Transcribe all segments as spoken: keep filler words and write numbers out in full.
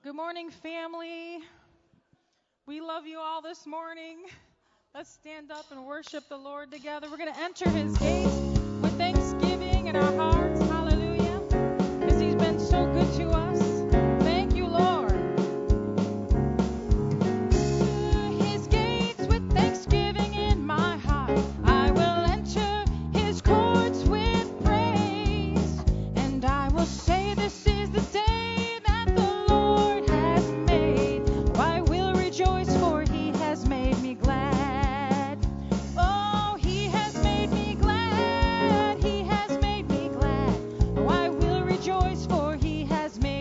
Good morning, family. We love you all this morning. Let's stand up and worship the Lord together. We're going to enter his gates with thanksgiving in our hearts. Hallelujah. Because he's been so good to us. Thank you, Lord. His gates with thanksgiving in my heart. I will enter his courts with praise. And I will say, this is the day rejoice, for he has made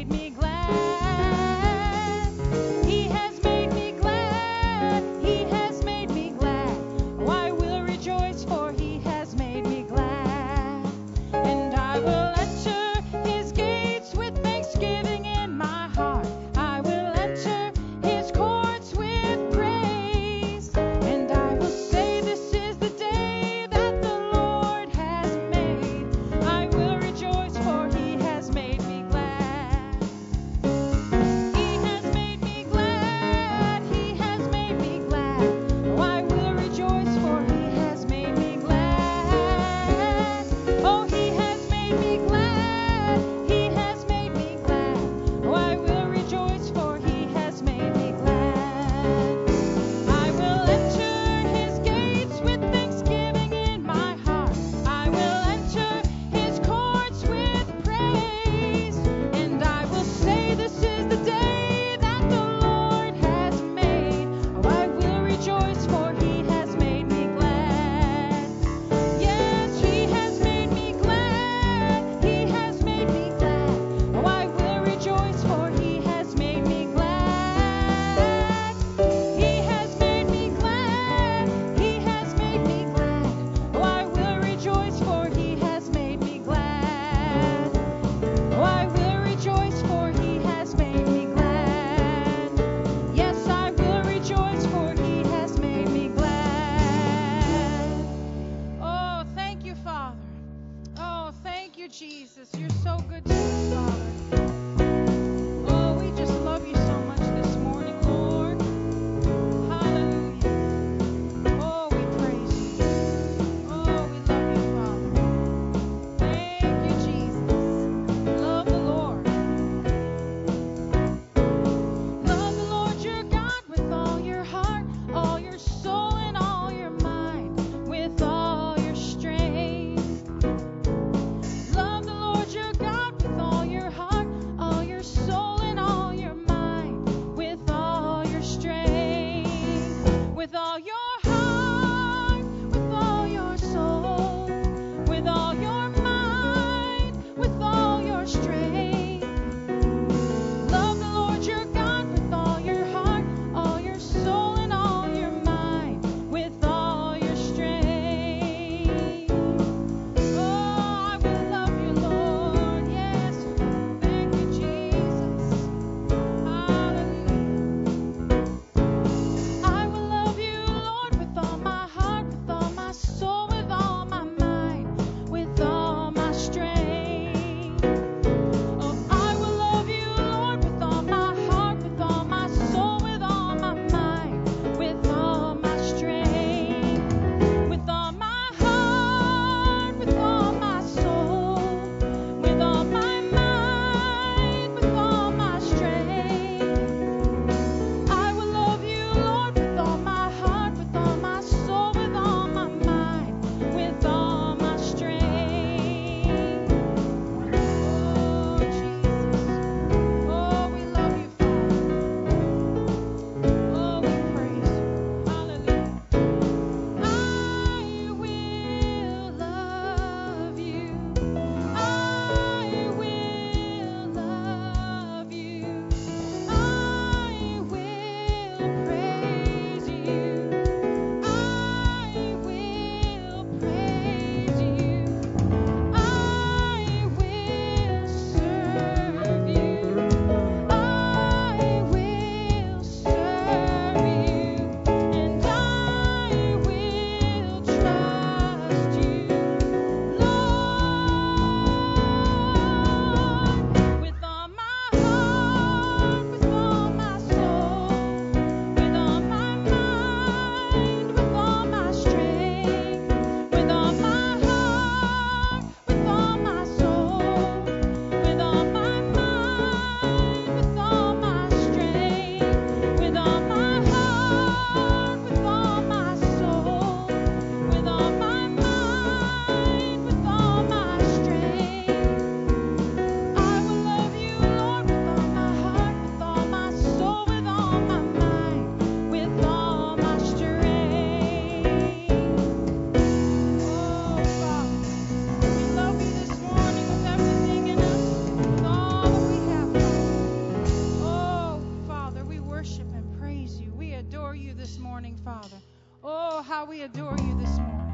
morning, Father. Oh, how we adore you this morning.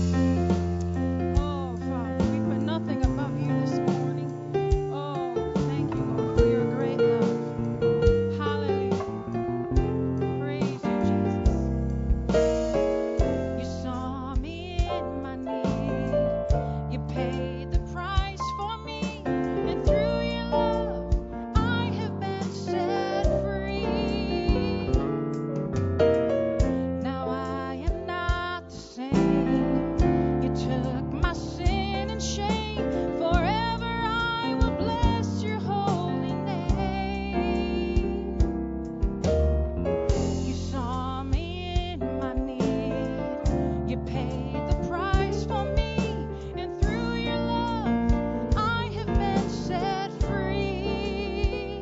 Oh, Father, we put nothing above you this morning. Oh, thank you, Lord, for your great love. Hallelujah. Praise you, Jesus. You saw me in my need. You paid the price for me. And through your love, I have been set free. Now I am not the same. You took my sin and shame. Forever I will bless your holy name. You saw me in my need. You paid the price for me. And through your love, I have been set free.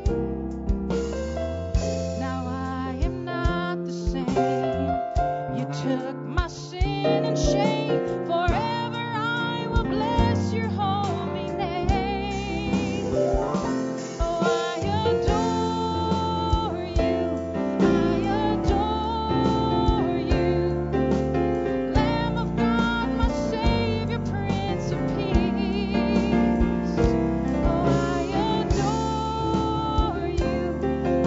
Now I am not the same. You took my sin and shame. Forever I will bless your holy name. Oh, I adore you. I adore you. Lamb of God, my Savior, Prince of Peace. Oh, I adore you. I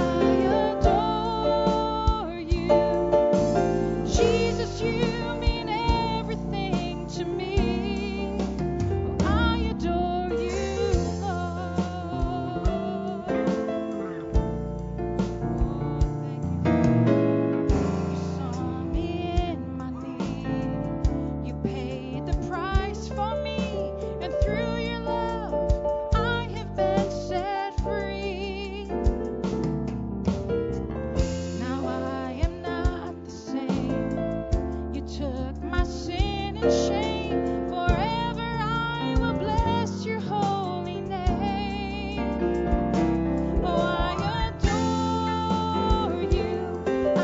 adore you. Jesus, you mean everything to me. Oh, I adore you, Lord. Oh, thank you. You saw me in my need. You paid the price for me. And through your love, I have been set free. Now I am not the same. You took my sin and shame. Forever I will bless your holy name. Oh, I adore you. I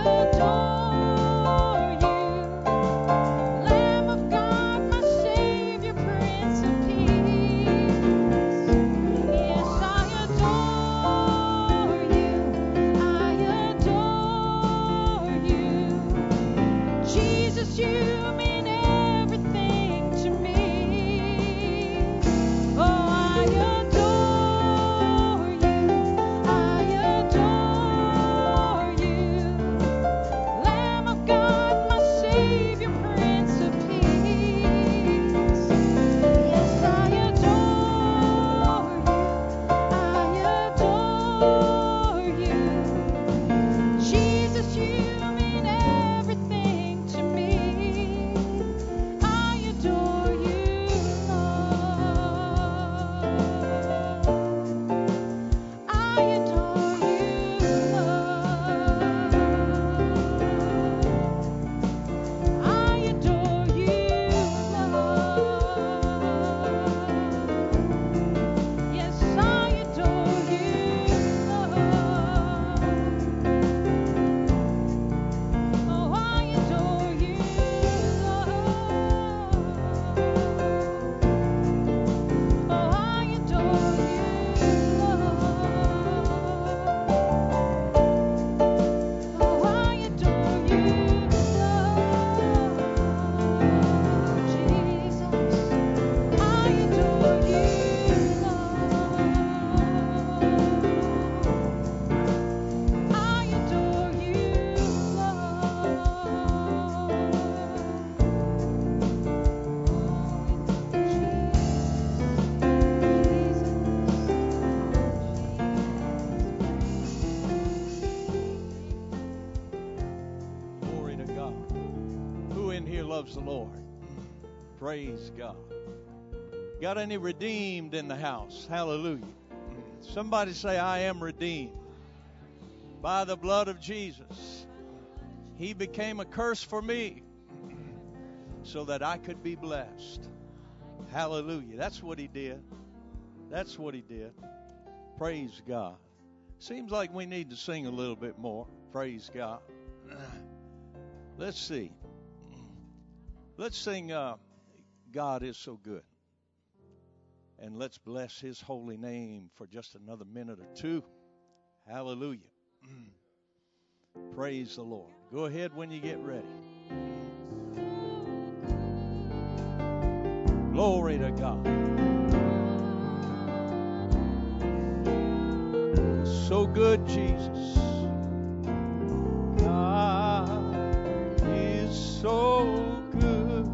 adore you. Lamb of God, my Savior, Prince of Peace. Yes, I adore you. I adore you. Jesus, you mean everything to me. Oh, I adore you. I adore you. Lamb of God, my Savior, Prince of Peace. Yes, I adore you. I adore you. Jesus, you mean everything to me. I adore you, Lord. I adore you, Lord. I adore you, Lord. Yes, I adore you, Lord. Oh, I adore you, Lord. Oh, I adore you, Lord. Oh, I adore you, Lord. Jesus, I adore you, Lord. I adore you, Glory to God. Who in here loves the Lord? Praise God. Got any redeemed in the house? Hallelujah. Somebody say, I am redeemed by the blood of Jesus. He became a curse for me so that I could be blessed. Hallelujah. That's what he did. That's what he did. Praise God. Seems like we need to sing a little bit more. Praise God. Let's see. Let's sing uh, God is so good. And let's bless his holy name for just another minute or two. Hallelujah. Praise the Lord. Go ahead when you get ready. Glory to God. So good, Jesus. God is so good.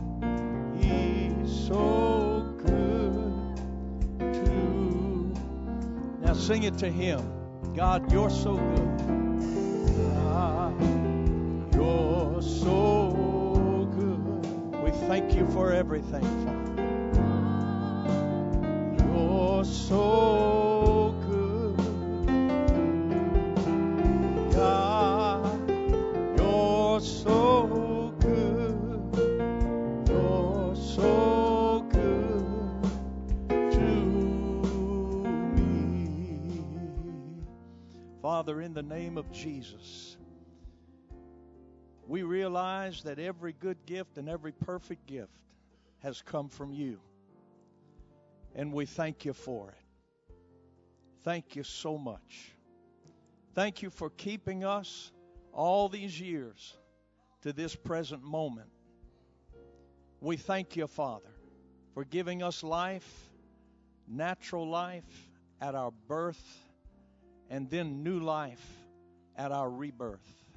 He's so good to. Now sing it to Him. God, you're so good. God, you're so good. We thank you for everything, Father. You're so good. God, you're so good. You're so good to me. Father, in the name of Jesus, we realize that every good gift and every perfect gift has come from you. And we thank you for it. Thank you so much. Thank you for keeping us all these years to this present moment. We thank you, Father, for giving us life, natural life at our birth, and then new life at our rebirth.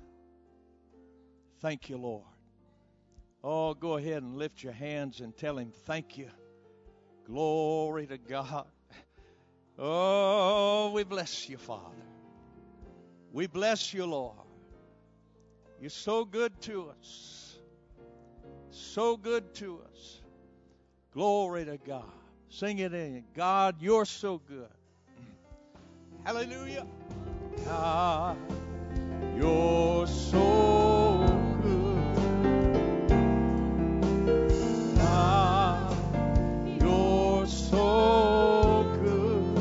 Thank you, Lord. Oh, go ahead and lift your hands and tell Him thank you. Glory to God. Oh, we bless you, Father. We bless you, Lord. You're so good to us. So good to us. Glory to God. Sing it in. God, you're so good. Hallelujah. God, you're so good. God, you're so good.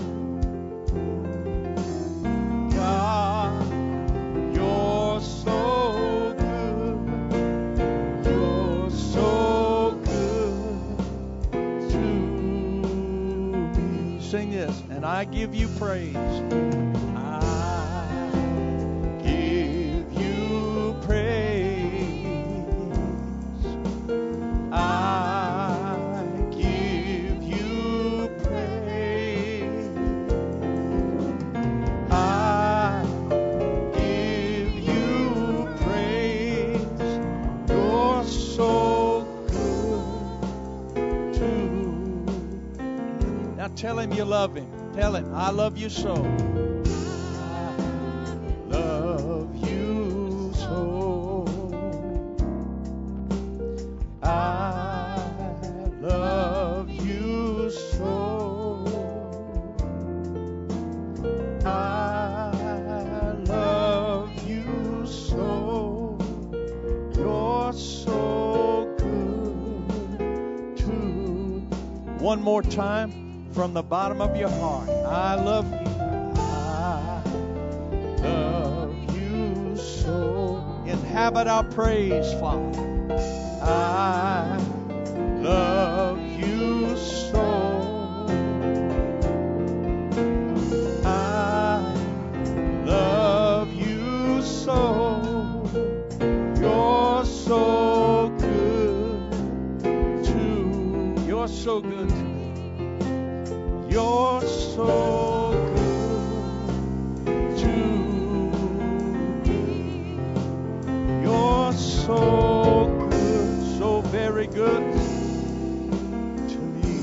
God, you're so good. You're so good to me. Sing this. And I give you praise. Tell Him you love Him. Tell Him, I love you so. I love you so. I love you so. I love you so. You're so good to. One more time. From the bottom of your heart, I love you. I love you so. Inhabit our praise, Father. I love you so. I love you so. You're so good to. You're so good to. You're so good to me. You're so good, so very good to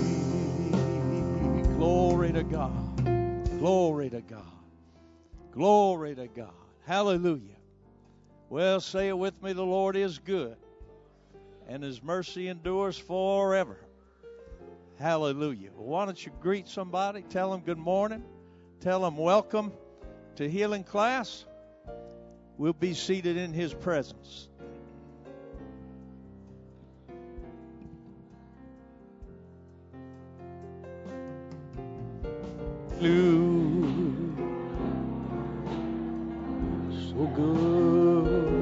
me. Glory to God. Glory to God. Glory to God. Hallelujah. Well, say it with me. The Lord is good, and His mercy endures forever. Hallelujah. Well, why don't you greet somebody? Tell them good morning. Tell them welcome to healing class. We'll be seated in His presence. Blue, so good.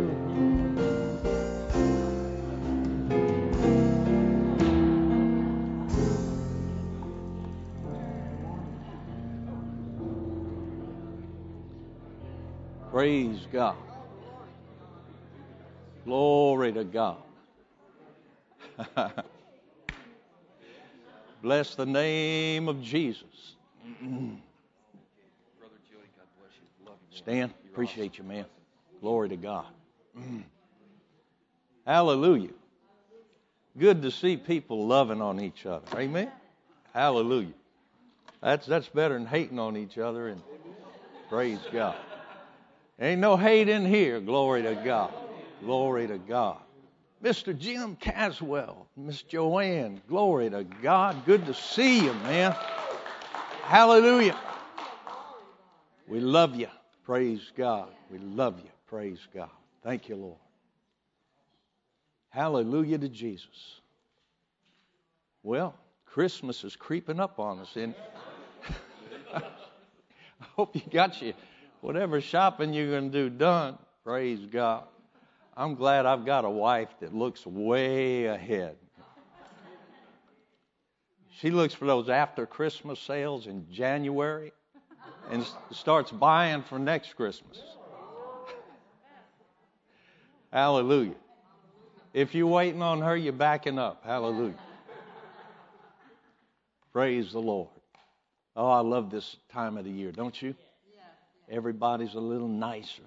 Praise God. Glory to God. Bless the name of Jesus. Stan, appreciate you, man. Glory to God. Hallelujah. Good to see people loving on each other. Amen. Hallelujah. That's that's better than hating on each other. And praise God. Ain't no hate in here. Glory to God. Glory to God. Mister Jim Caswell, Miss Joanne, glory to God. Good to see you, man. Hallelujah. We love you. Praise God. We love you. Praise God. Thank you, Lord. Hallelujah to Jesus. Well, Christmas is creeping up on us. And I hope you got your whatever shopping you're going to do done. Praise God. I'm glad I've got a wife that looks way ahead. She looks for those after Christmas sales in January and starts buying for next Christmas. Hallelujah. If you're waiting on her, you're backing up. Hallelujah. Praise the Lord. Oh, I love this time of the year, don't you? Everybody's a little nicer.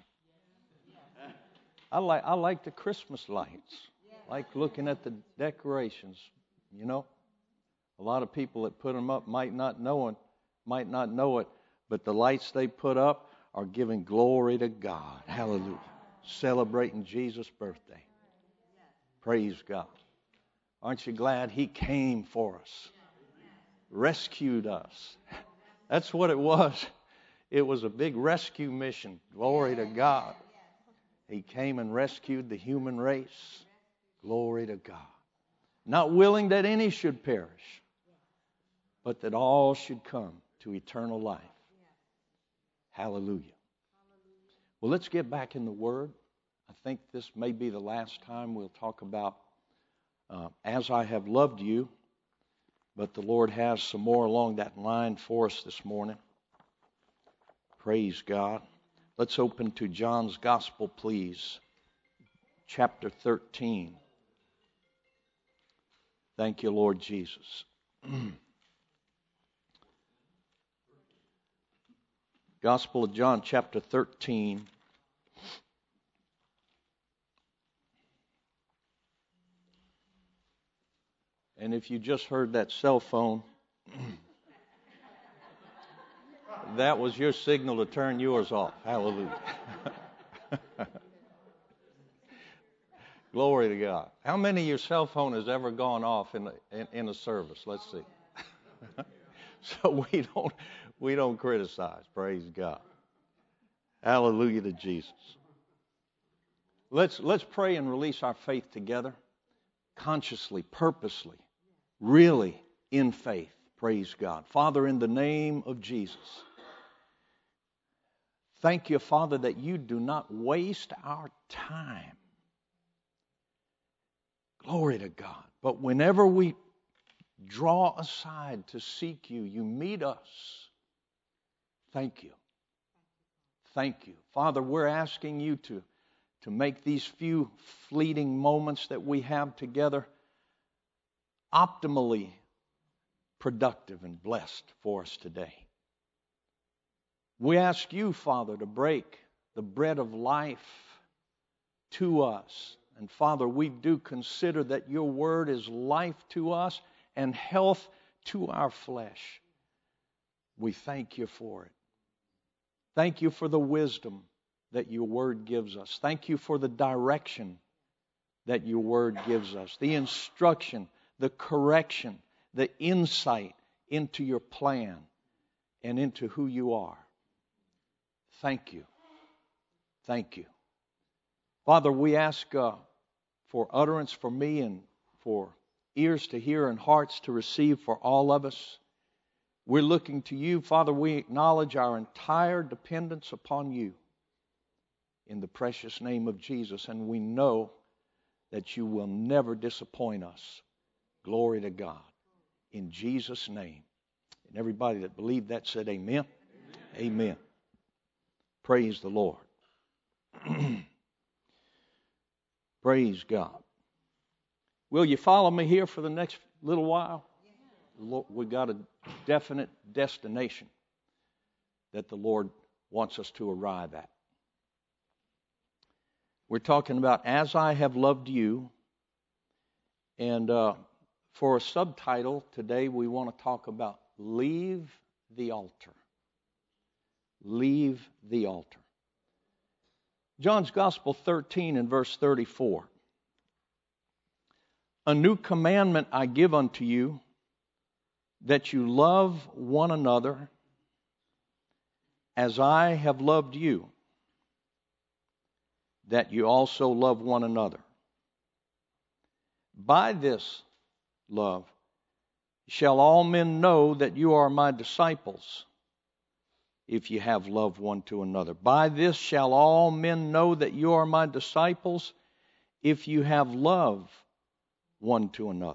I like I like the Christmas lights. I like looking at the decorations. You know, a lot of people that put them up might not know it, might not know it, but the lights they put up are giving glory to God. Hallelujah. Celebrating Jesus' birthday. Praise God. Aren't you glad He came for us? Rescued us. That's what it was. It was a big rescue mission. Glory to God. He came and rescued the human race. Glory to God. Not willing that any should perish, but that all should come to eternal life. Hallelujah. Well, let's get back in the Word. I think this may be the last time we'll talk about uh, as I have loved you, but the Lord has some more along that line for us this morning. Praise God. Let's open to John's Gospel, please. Chapter thirteen. Thank you, Lord Jesus. Gospel of John, chapter thirteen. And if you just heard that cell phone, that was your signal to turn yours off. Hallelujah. Glory to God. How many of your cell phone has ever gone off in, in, in a service? Let's see. So we don't we don't criticize. Praise God. Hallelujah to Jesus. Let's let's pray and release our faith together, consciously, purposely, really in faith. Praise God. Father, in the name of Jesus, thank you, Father, that you do not waste our time. Glory to God. But whenever we draw aside to seek you, you meet us. Thank you. Thank you. Father, we're asking you to, to make these few fleeting moments that we have together optimally productive and blessed for us today. We ask you, Father, to break the bread of life to us. And Father, we do consider that your word is life to us and health to our flesh. We thank you for it. Thank you for the wisdom that your word gives us. Thank you for the direction that your word gives us, the instruction, the correction, the insight into your plan and into who you are. Thank you. Thank you. Father, we ask uh, for utterance for me and for ears to hear and hearts to receive for all of us. We're looking to you, Father. We acknowledge our entire dependence upon you in the precious name of Jesus, and we know that you will never disappoint us. Glory to God. In Jesus' name. And everybody that believed that said amen. Amen. Amen. Praise the Lord. Praise God. Will you follow me here for the next little while? We've got a definite destination that the Lord wants us to arrive at. We're talking about As I Have Loved You. And uh, for a subtitle today, we want to talk about Leave the Altar. Leave the altar. John's Gospel thirteen and verse thirty-four. A new commandment I give unto you, that you love one another as I have loved you, that you also love one another. By this love shall all men know that you are my disciples, if you have love one to another. By this shall all men know that you are my disciples, if you have love one to another.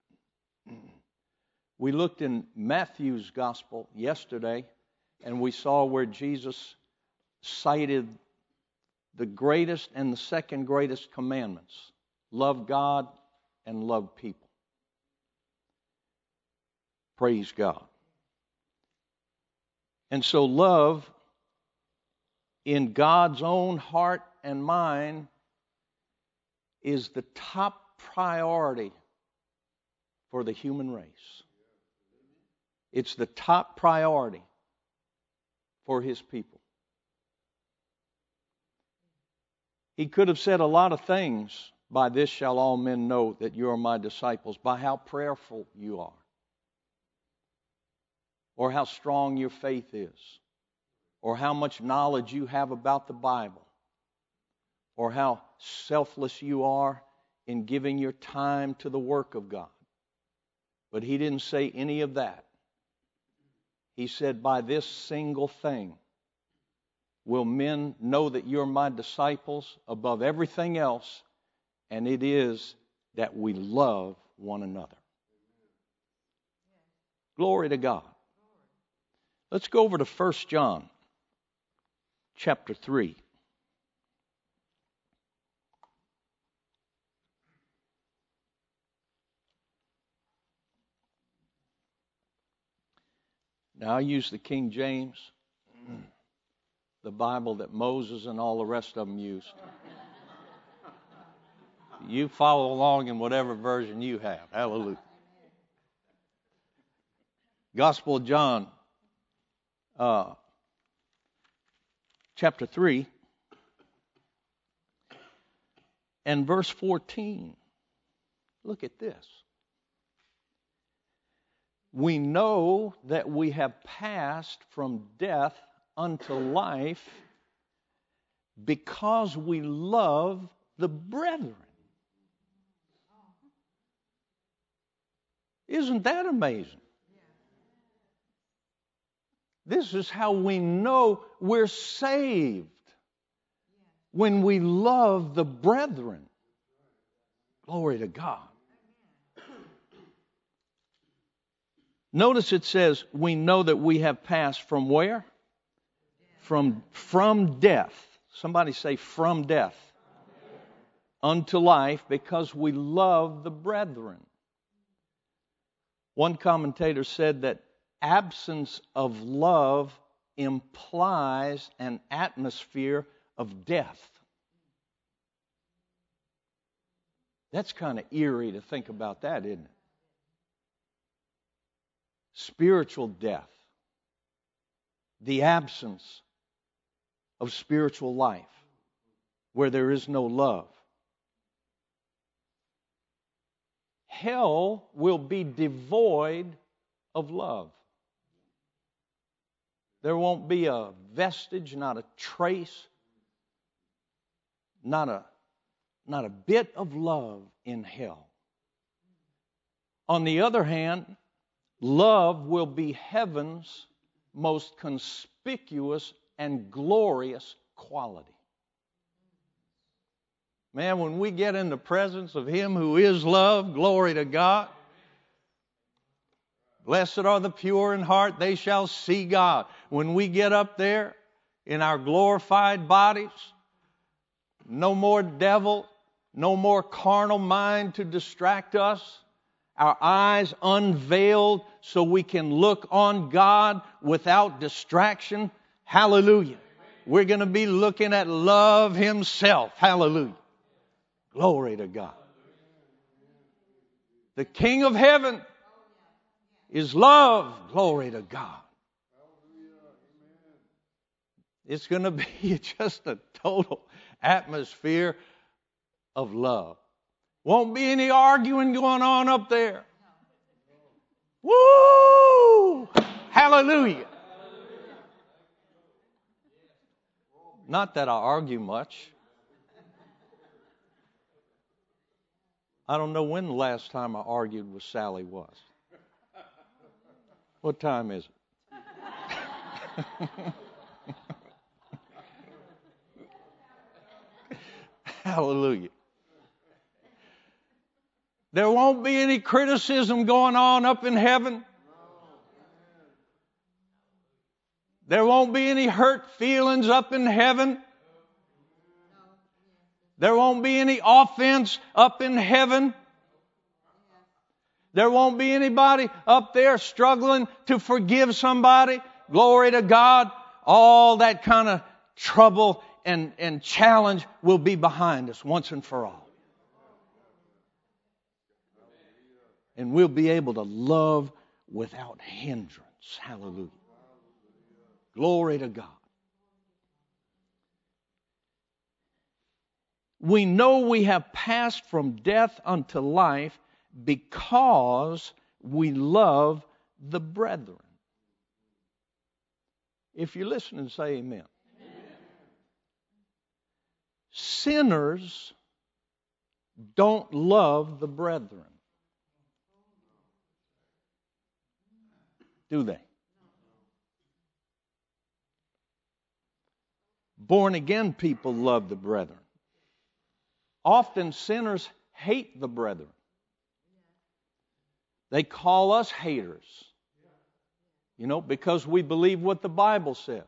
We looked in Matthew's Gospel yesterday, and we saw where Jesus cited the greatest and the second greatest commandments. Love God and love people. Praise God. And so love in God's own heart and mind is the top priority for the human race. It's the top priority for His people. He could have said a lot of things. By this shall all men know that you are my disciples, by how prayerful you are, or how strong your faith is, or how much knowledge you have about the Bible, or how selfless you are in giving your time to the work of God. But He didn't say any of that. He said, by this single thing will men know that you're my disciples above everything else, and it is that we love one another. Glory to God. Let's go over to First John chapter three. Now, I use the King James, the Bible that Moses and all the rest of them used. You follow along in whatever version you have. Hallelujah. Gospel of John, uh, chapter three, and verse fourteen. Look at this. We know that we have passed from death unto life because we love the brethren. Isn't that amazing? This is how we know we're saved. When we love the brethren. Glory to God. Notice it says, we know that we have passed from where? From, from death. Somebody say, from death. Unto life, because we love the brethren. One commentator said that absence of love implies an atmosphere of death. That's kind of eerie to think about that, isn't it? Spiritual death. The absence of spiritual life where there is no love. Hell will be devoid of love. There won't be a vestige, not a trace, not a, not a bit of love in hell. On the other hand, love will be heaven's most conspicuous and glorious quality. Man, when we get in the presence of Him who is love, glory to God. Blessed are the pure in heart, they shall see God. When we get up there in our glorified bodies, no more devil, No more carnal mind to distract us. Our eyes unveiled so we can look on God without distraction. Hallelujah. We're going to be looking at love Himself. Hallelujah. Glory to God. The King of heaven is love. Glory to God. It's going to be just a total atmosphere of love. Won't be any arguing going on up there. Woo! Hallelujah. Not that I argue much. I don't know when the last time I argued with Sally was. What time is it? Hallelujah. There won't be any criticism going on up in heaven. There won't be any hurt feelings up in heaven. There won't be any offense up in heaven. There won't be anybody up there struggling to forgive somebody. Glory to God. All that kind of trouble and, and challenge will be behind us once and for all. And we'll be able to love without hindrance. Hallelujah. Glory to God. We know we have passed from death unto life because we love the brethren. If you're listening, say amen. Amen. Sinners don't love the brethren. Do they? Born again people love the brethren. Often sinners hate the brethren. They call us haters. You know, because we believe what the Bible says.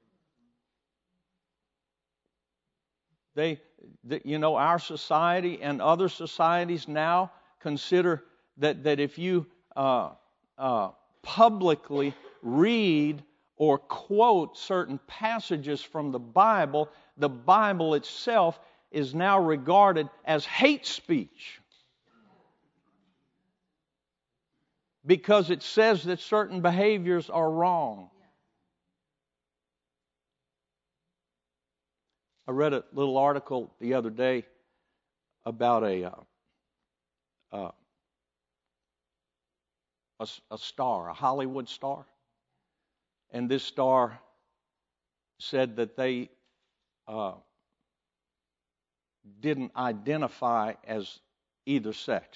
They, you know, our society and other societies now consider that, that if you uh, uh, publicly read or quote certain passages from the Bible, the Bible itself is now regarded as hate speech. Because it says that certain behaviors are wrong. I read a little article the other day about a uh, uh, a, a star, a Hollywood star. And this star said that they uh, didn't identify as either sex.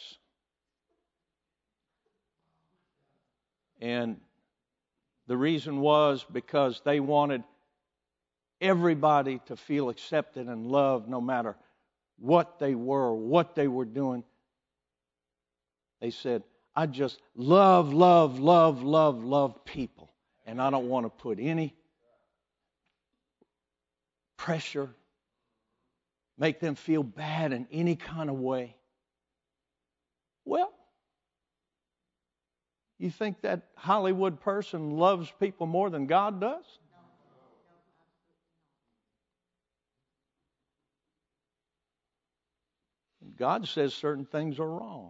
And the reason was because they wanted everybody to feel accepted and loved no matter what they were, what they were doing. They said, I just love, love, love, love, love people. And I don't want to put any pressure, make them feel bad in any kind of way. Well, you think that Hollywood person loves people more than God does? God says certain things are wrong.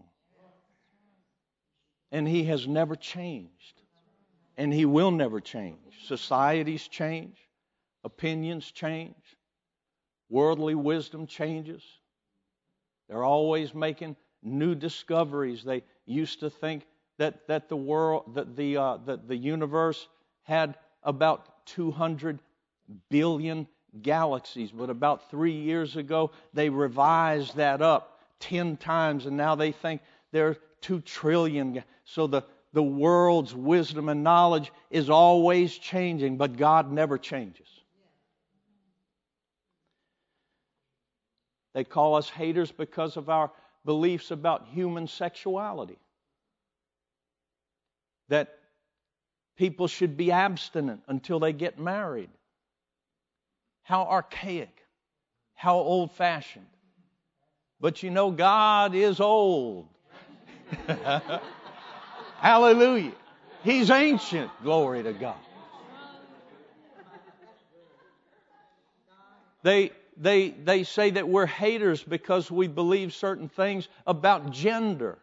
And He has never changed. And He will never change. Societies change. Opinions change. Worldly wisdom changes. They're always making new discoveries. They used to think that, that the world, that the, uh, that the universe had about two hundred billion galaxies. But about three years ago, they revised that up ten times. And now they think there are two trillion. So the, the world's wisdom and knowledge is always changing. But God never changes. They call us haters because of our beliefs about human sexuality. That people should be abstinent until they get married. How archaic. How old-fashioned. But you know, God is old. Hallelujah. He's ancient. Glory to God. They, they, they say that we're haters because we believe certain things about gender.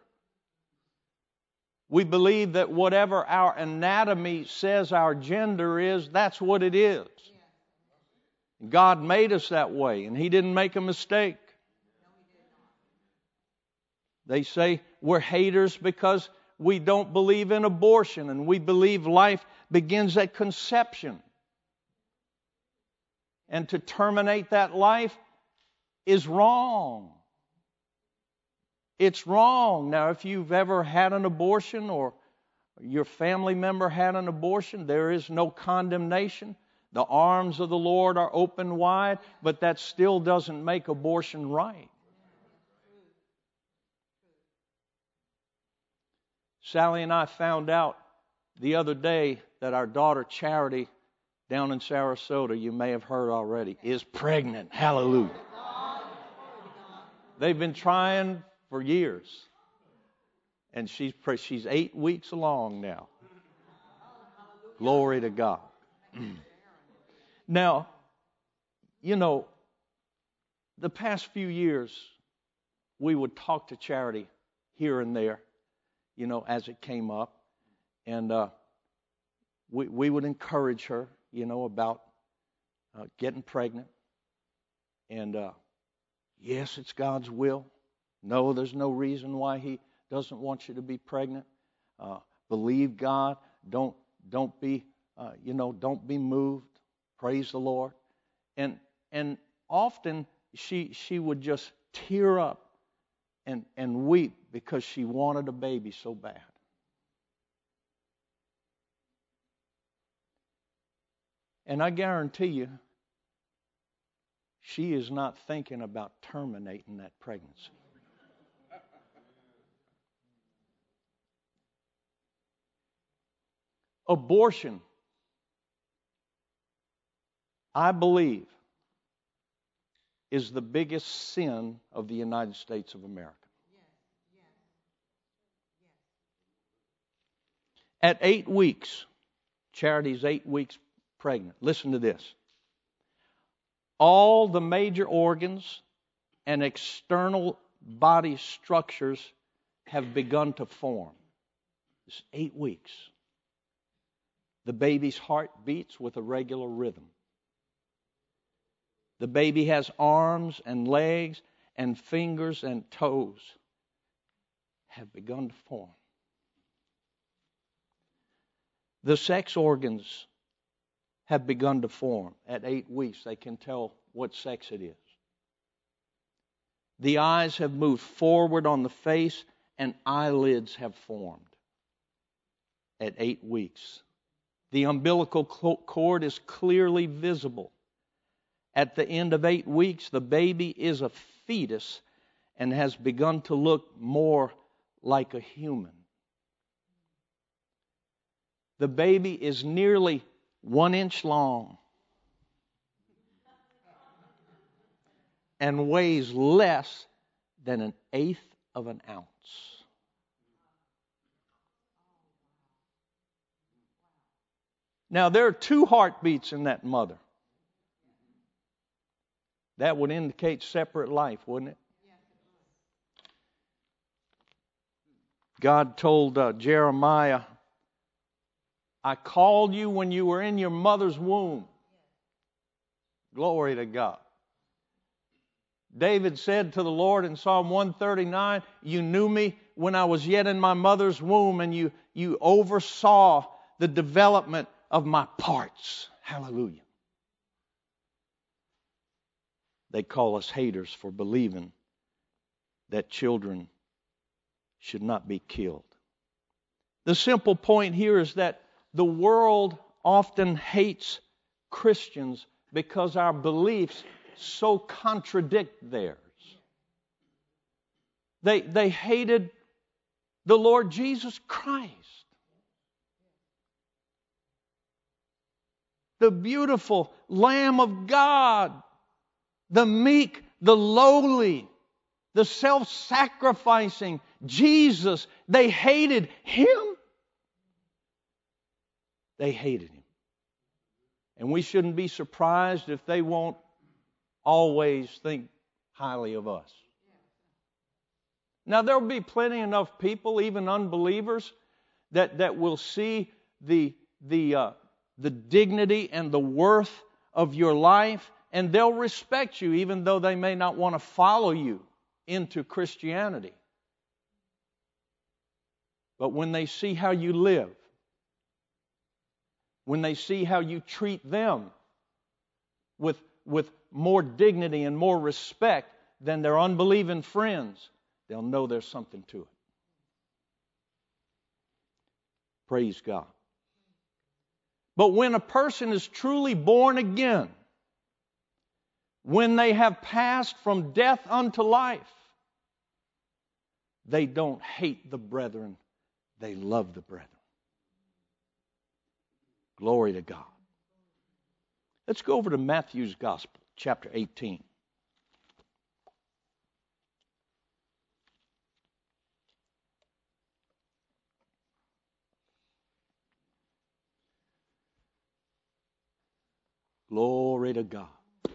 We believe that whatever our anatomy says our gender is, that's what it is. God made us that way, and He didn't make a mistake. They say we're haters because we don't believe in abortion, and we believe life begins at conception. And to terminate that life is wrong. It's wrong. Now, if you've ever had an abortion or your family member had an abortion, there is no condemnation. The arms of the Lord are open wide, but that still doesn't make abortion right. Sally and I found out the other day that our daughter Charity down in Sarasota, you may have heard already, is pregnant. Hallelujah. They've been trying for years. And she's she's eight weeks along now. Glory to God. Now, you know, the past few years, we would talk to Charity here and there, you know, as it came up. And uh, we, we would encourage her, you know, about uh, getting pregnant. And uh, yes, it's God's will. No, there's no reason why He doesn't want you to be pregnant. Uh, believe God. Don't don't be uh, you know don't be moved. Praise the Lord. And and often she she would just tear up and and weep because she wanted a baby so bad. And I guarantee you, she is not thinking about terminating that pregnancy. Abortion, I believe, is the biggest sin of the United States of America. At eight weeks, Charity's eight weeks pregnant. Listen to this. All the major organs and external body structures have begun to form. It's eight weeks. The baby's heart beats with a regular rhythm. The baby has arms and legs and fingers and toes have begun to form. The sex organs have begun to form. At eight weeks, they can tell what sex it is. The eyes have moved forward on the face, and eyelids have formed at eight weeks. The umbilical cord is clearly visible. At the end of eight weeks, the baby is a fetus and has begun to look more like a human. The baby is nearly one inch long and weighs less than an eighth of an ounce. Now, there are two heartbeats in that mother. That would indicate separate life, wouldn't it? God told uh, Jeremiah, I called you when you were in your mother's womb. Glory to God. David said to the Lord in Psalm one thirty-nine, you knew me when I was yet in my mother's womb, and you, you oversaw the development of my parts. Hallelujah. They call us haters for believing that children should not be killed. The simple point here is that the world often hates Christians because our beliefs so contradict theirs. They, they hated the Lord Jesus Christ. The beautiful Lamb of God. The meek, the lowly, the self-sacrificing Jesus. They hated Him. They hated Him. And we shouldn't be surprised if they won't always think highly of us. Now, there will be plenty enough people, even unbelievers, that, that will see the, the, uh, the dignity and the worth of your life, and they'll respect you even though they may not want to follow you into Christianity. But when they see how you live, when they see how you treat them with, with more dignity and more respect than their unbelieving friends, they'll know there's something to it. Praise God. But when a person is truly born again, when they have passed from death unto life, they don't hate the brethren, they love the brethren. Glory to God. Let's go over to Matthew's Gospel, chapter eighteen. Glory to God.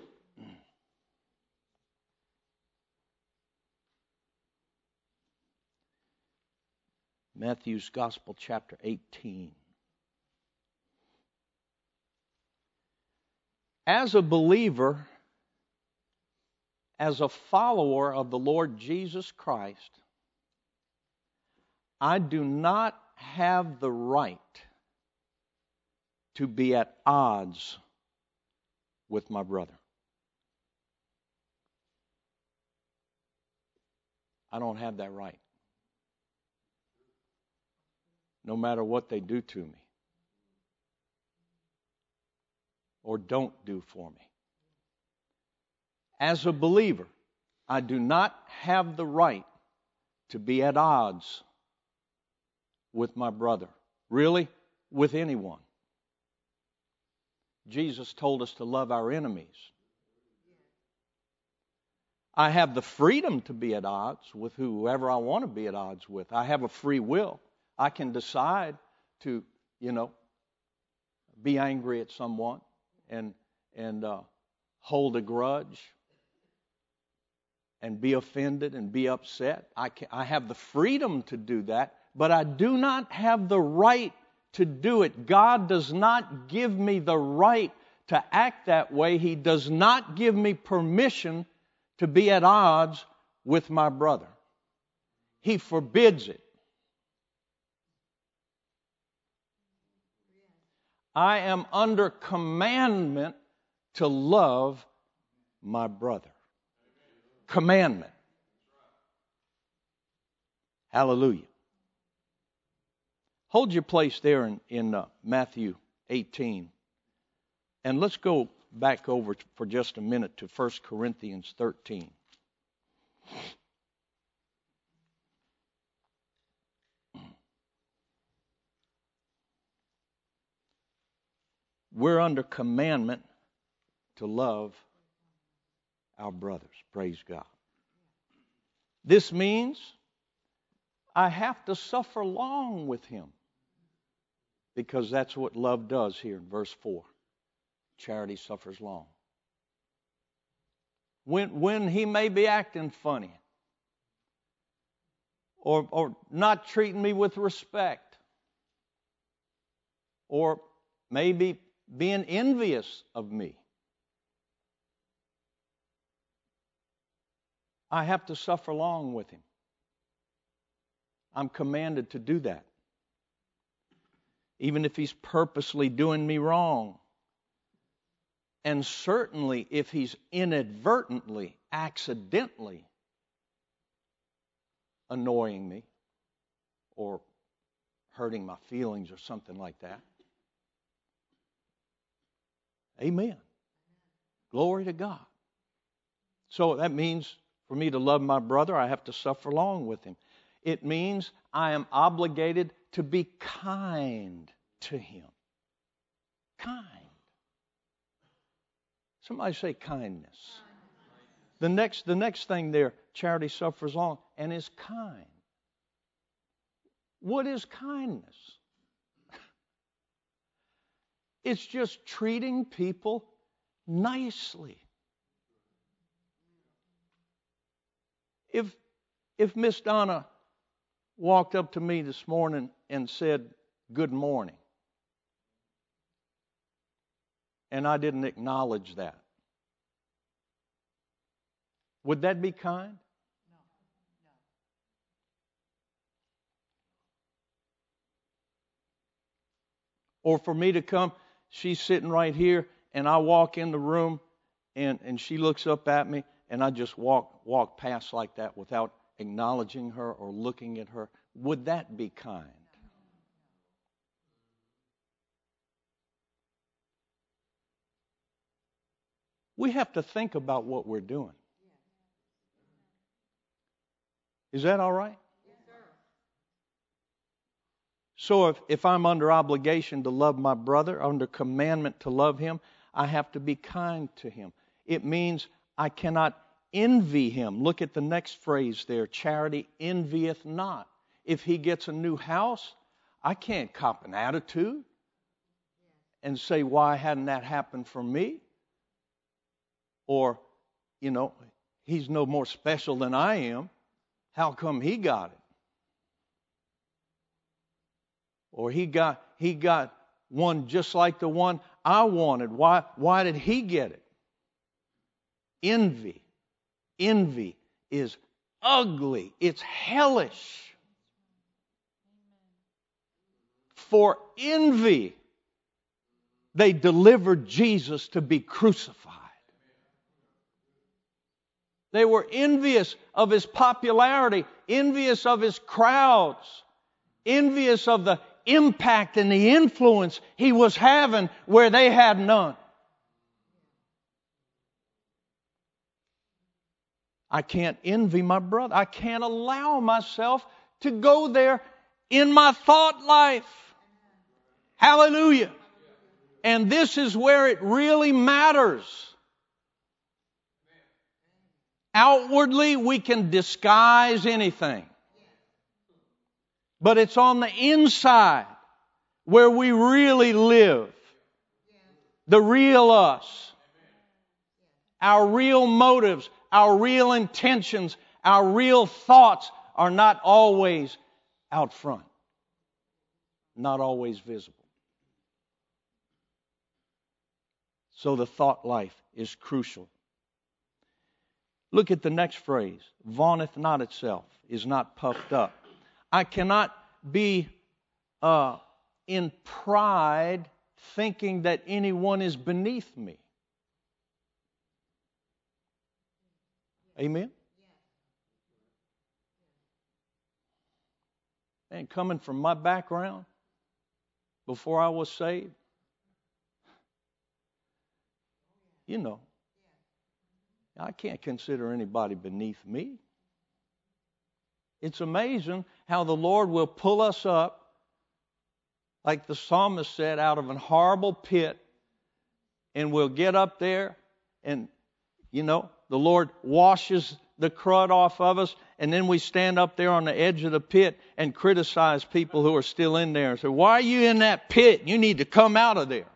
Matthew's Gospel, chapter eighteen. As a believer, as a follower of the Lord Jesus Christ, I do not have the right to be at odds with my brother. I don't have that right. No matter what they do to me or don't do for me. As a believer, I do not have the right to be at odds with my brother. Really, with anyone. Jesus told us to love our enemies. I have the freedom to be at odds with whoever I want to be at odds with. I have a free will. I can decide to, you know, be angry at someone and and uh, hold a grudge and be offended and be upset. I can, I have the freedom to do that, but I do not have the right to do it. God does not give me the right to act that way. He does not give me permission to be at odds with my brother. He forbids it. I am under commandment to love my brother. Commandment. Hallelujah. Hold your place there in, in uh, Matthew eighteen. And let's go back over for just a minute to First Corinthians thirteen. We're under commandment to love our brothers. Praise God. This means I have to suffer long with him, because that's what love does here in verse four. Charity suffers long. When, when he may be acting funny or, or not treating me with respect or maybe being envious of me, I have to suffer long with him. I'm commanded to do that. Even if he's purposely doing me wrong. And certainly if he's inadvertently, accidentally annoying me or hurting my feelings or something like that. Amen. Glory to God. So that means for me to love my brother, I have to suffer long with him. It means I am obligated to be kind to him. Kind. Somebody say kindness. The next, the next thing there, charity suffers long and is kind. What is kindness? It's just treating people nicely. If if Miss Donna walked up to me this morning and said, "Good morning," and I didn't acknowledge that, would that be kind? No. No. Or for me to come, she's sitting right here, and I walk in the room, and, and she looks up at me, and I just walk walk past like that without acknowledging her or looking at her. Would that be kind? We have to think about what we're doing. Is that all right? Yes, sir. So if, if I'm under obligation to love my brother, under commandment to love him, I have to be kind to him. It means I cannot envy him. Look at the next phrase there. Charity envieth not. If he gets a new house, I can't cop an attitude and say, why hadn't that happened for me? Or, you know, he's no more special than I am. How come he got it? Or he got he got one just like the one I wanted. Why why did he get it? Envy. Envy is ugly. It's hellish. For envy, they delivered Jesus to be crucified. They were envious of his popularity, envious of his crowds, envious of the impact and the influence he was having where they had none. I can't envy my brother. I can't allow myself to go there in my thought life. Hallelujah. And this is where it really matters. Outwardly, we can disguise anything. But it's on the inside where we really live. The real us. Our real motives, our real intentions, our real thoughts are not always out front. Not always visible. So the thought life is crucial. Look at the next phrase. Vaunteth not itself, is not puffed up. I cannot be uh, in pride thinking that anyone is beneath me. Amen? And coming from my background, before I was saved, you know, I can't consider anybody beneath me. It's amazing how the Lord will pull us up, like the psalmist said, out of a horrible pit, and we'll get up there, and, you know, the Lord washes the crud off of us, and then we stand up there on the edge of the pit and criticize people who are still in there and say, why are you in that pit? You need to come out of there.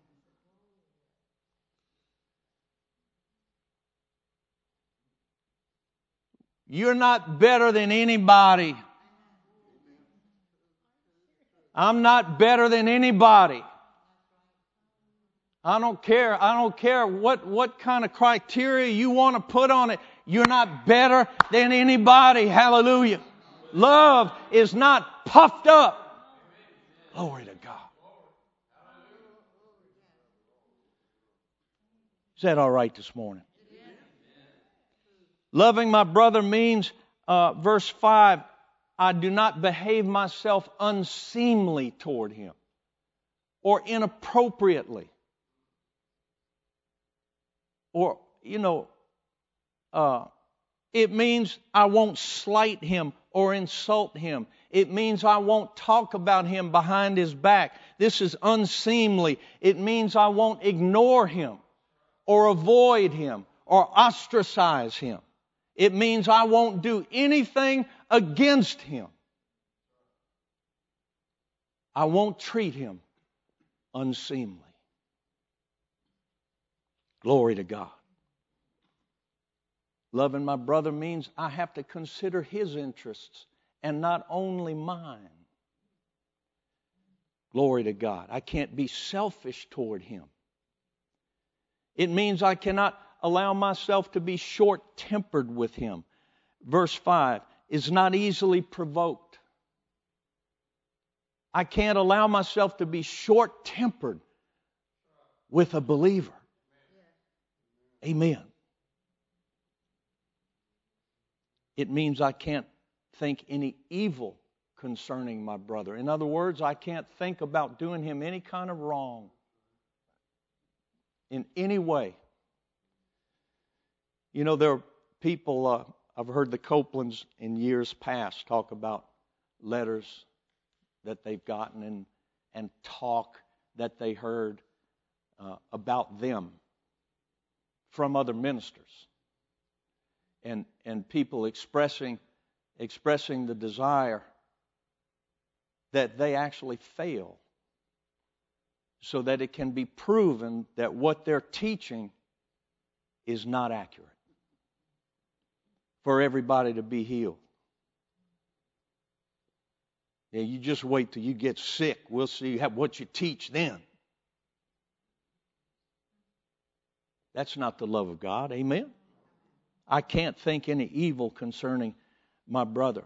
You're not better than anybody. I'm not better than anybody. I don't care. I don't care what, what kind of criteria you want to put on it. You're not better than anybody. Hallelujah. Love is not puffed up. Glory to God. Is that all right this morning? Loving my brother means, uh, verse five, I do not behave myself unseemly toward him or inappropriately. Or, you know, uh, it means I won't slight him or insult him. It means I won't talk about him behind his back. This is unseemly. It means I won't ignore him or avoid him or ostracize him. It means I won't do anything against him. I won't treat him unseemly. Glory to God. Loving my brother means I have to consider his interests and not only mine. Glory to God. I can't be selfish toward him. It means I cannot allow myself to be short-tempered with him. Verse five, is not easily provoked. I can't allow myself to be short-tempered with a believer. Amen. It means I can't think any evil concerning my brother. In other words, I can't think about doing him any kind of wrong in any way. You know, there are people, uh, I've heard the Copelands in years past talk about letters that they've gotten and, and talk that they heard uh, about them from other ministers. And and people expressing expressing the desire that they actually fail so that it can be proven that what they're teaching is not accurate for everybody to be healed. Yeah, you just wait till you get sick. We'll see what you teach then. That's not the love of God. Amen? I can't think any evil concerning my brother.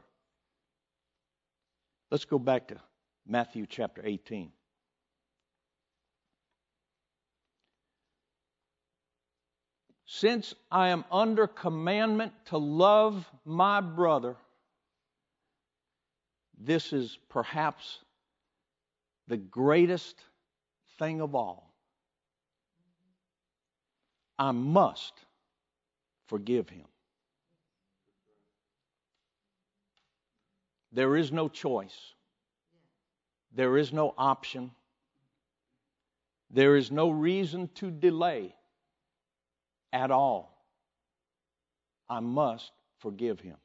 Let's go back to Matthew chapter eighteen. Since I am under commandment to love my brother, this is perhaps the greatest thing of all. I must forgive him. There is no choice. There is no option. There is no reason to delay at all. I must forgive him.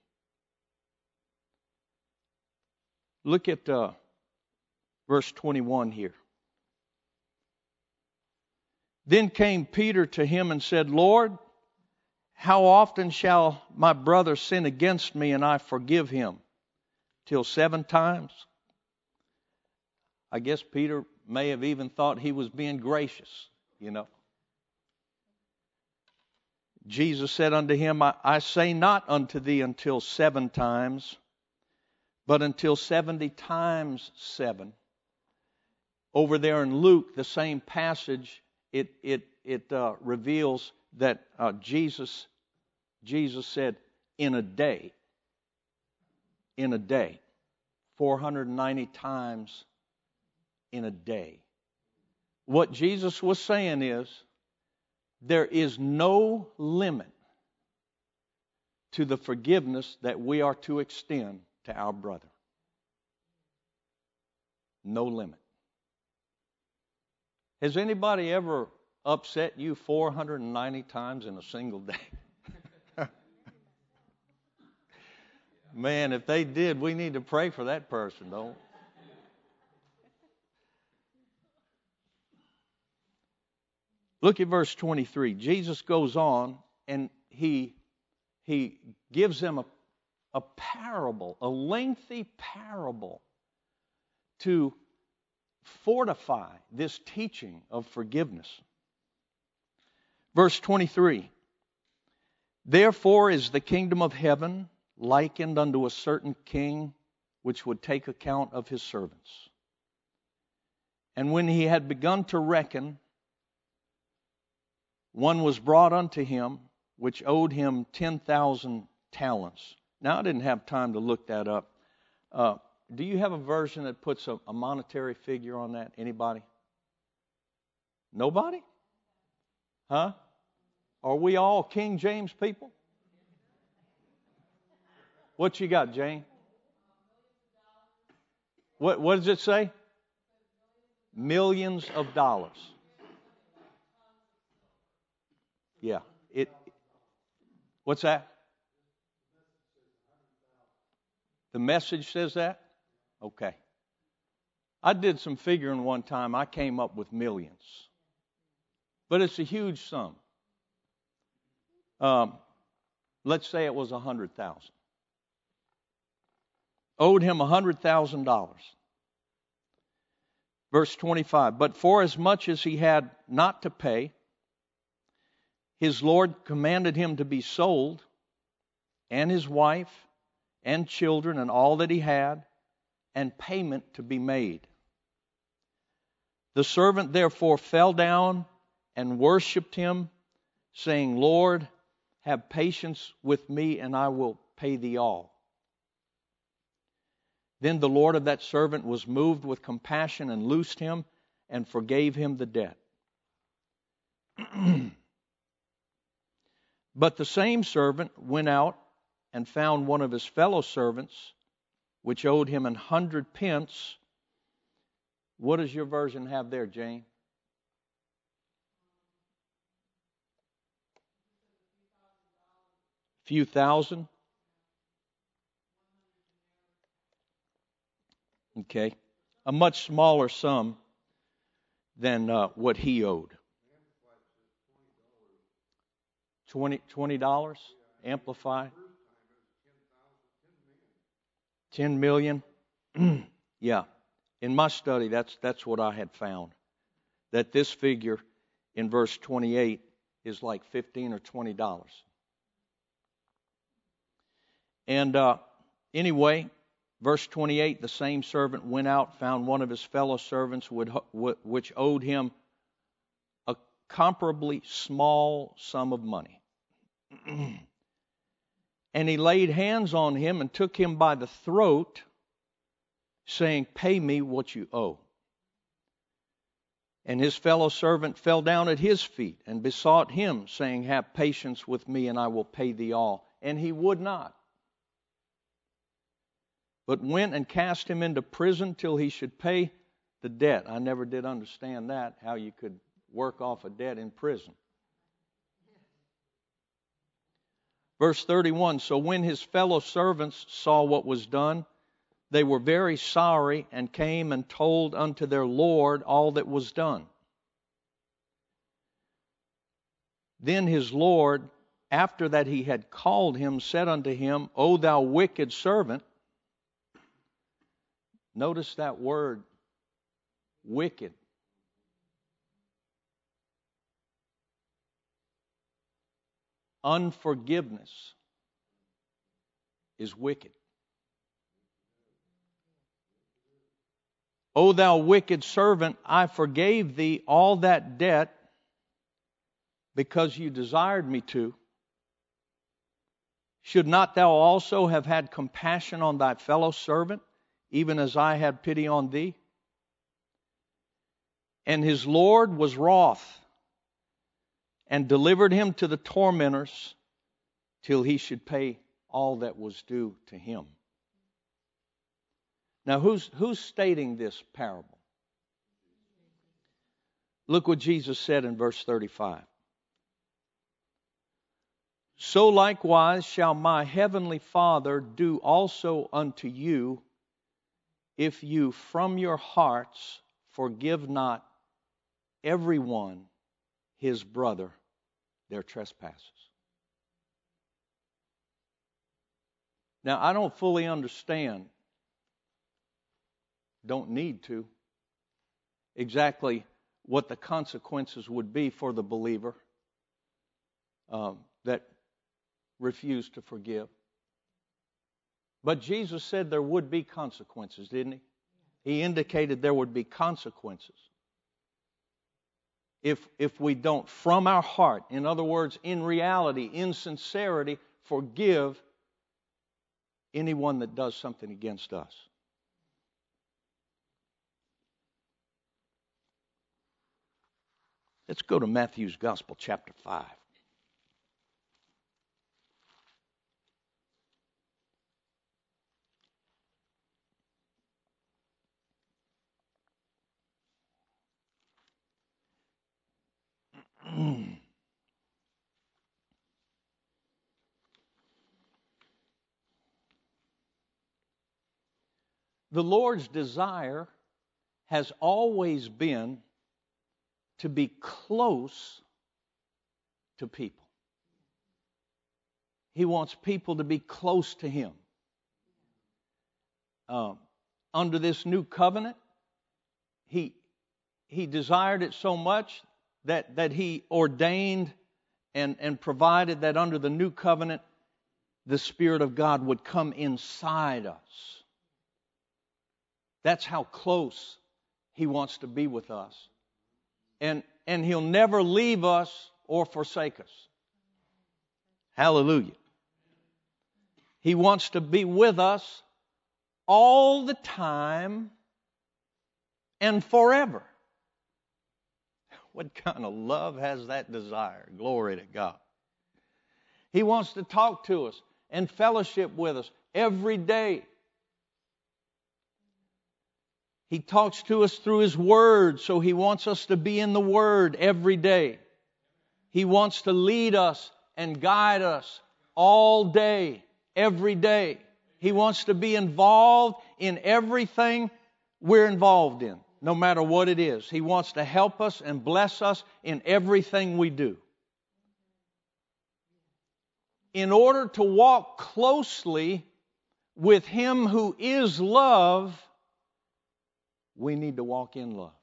Look at uh, verse twenty-one here. Then came Peter to him and said, Lord, how often shall my brother sin against me and I forgive him? Till seven times? I guess Peter may have even thought he was being gracious, you know. Jesus said unto him, I, I say not unto thee until seven times, but until seventy times seven. Over there in Luke, the same passage, it it it uh, reveals that uh, Jesus Jesus said, in a day, in a day, four hundred ninety times in a day. What Jesus was saying is, there is no limit to the forgiveness that we are to extend to our brother. No limit. Has anybody ever upset you four hundred ninety times in a single day? Man, if they did, we need to pray for that person, don't? Look at verse twenty-three. Jesus goes on and he he gives them a, a parable, a lengthy parable to fortify this teaching of forgiveness. Verse twenty-three. Therefore is the kingdom of heaven likened unto a certain king which would take account of his servants. And when he had begun to reckon, one was brought unto him which owed him ten thousand talents. Now, I didn't have time to look that up. Uh, do you have a version that puts a, a monetary figure on that? Anybody? Nobody? Huh? Are we all King James people? What you got, Jane? What what does it say? Millions of dollars. Yeah, it What's that? The Message says that? Okay. I did some figuring one time. I came up with millions. But it's a huge sum. Um, let's say it was one hundred thousand dollars. Owed him one hundred thousand dollars. Verse twenty-five, but for as much as he had not to pay, his Lord commanded him to be sold, and his wife, and children, and all that he had, and payment to be made. The servant therefore fell down and worshipped him, saying, Lord, have patience with me, and I will pay thee all. Then the Lord of that servant was moved with compassion and loosed him and forgave him the debt. But the same servant went out and found one of his fellow servants, which owed him an hundred pence. What does your version have there, Jane? Few thousand? Okay. A much smaller sum than uh, what he owed. twenty dollars? Amplify? ten million? Yeah. In my study, that's that's what I had found. That this figure in verse twenty-eight is like fifteen or twenty dollars. And uh, anyway, verse twenty-eight, the same servant went out, found one of his fellow servants which owed him a comparably small sum of money. And he laid hands on him and took him by the throat, saying, pay me what you owe. And his fellow servant fell down at his feet and besought him, saying, have patience with me, and I will pay thee all. And he would not, but went and cast him into prison till he should pay the debt. I never did understand that, how you could work off a debt in prison. Verse thirty-one, so when his fellow servants saw what was done, they were very sorry and came and told unto their Lord all that was done. Then his Lord, after that he had called him, said unto him, O thou wicked servant. Notice that word, wicked. Unforgiveness is wicked. O thou wicked servant, I forgave thee all that debt because you desired me to. Should not thou also have had compassion on thy fellow servant, even as I had pity on thee? And his Lord was wroth, and delivered him to the tormentors till he should pay all that was due to him. Now, who's, who's stating this parable? Look what Jesus said in verse thirty-five. So likewise shall my heavenly Father do also unto you, if you from your hearts forgive not everyone his brother their trespasses. Now, I don't fully understand, don't need to, exactly what the consequences would be for the believer um, that refused to forgive. But Jesus said there would be consequences, didn't he? He indicated there would be consequences. If, if we don't, from our heart, in other words, in reality, in sincerity, forgive anyone that does something against us. Let's go to Matthew's Gospel, chapter five. The Lord's desire has always been to be close to people. He wants people to be close to Him. Um, under this new covenant, He He desired it so much that, that He ordained and, and provided that under the new covenant, the Spirit of God would come inside us. That's how close He wants to be with us. And, and He'll never leave us or forsake us. Hallelujah. He wants to be with us all the time and forever. What kind of love has that desire? Glory to God. He wants to talk to us and fellowship with us every day. He talks to us through His Word, so He wants us to be in the Word every day. He wants to lead us and guide us all day, every day. He wants to be involved in everything we're involved in, no matter what it is. He wants to help us and bless us in everything we do. In order to walk closely with Him who is love, we need to walk in love.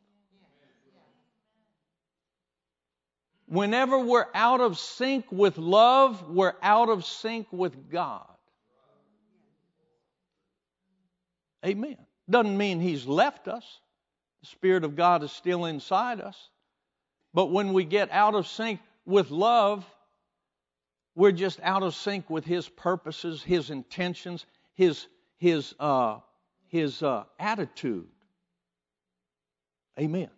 Whenever we're out of sync with love, we're out of sync with God. Amen. Doesn't mean He's left us. The Spirit of God is still inside us. But when we get out of sync with love, we're just out of sync with His purposes, His intentions, His His uh, His uh, attitude. Amen.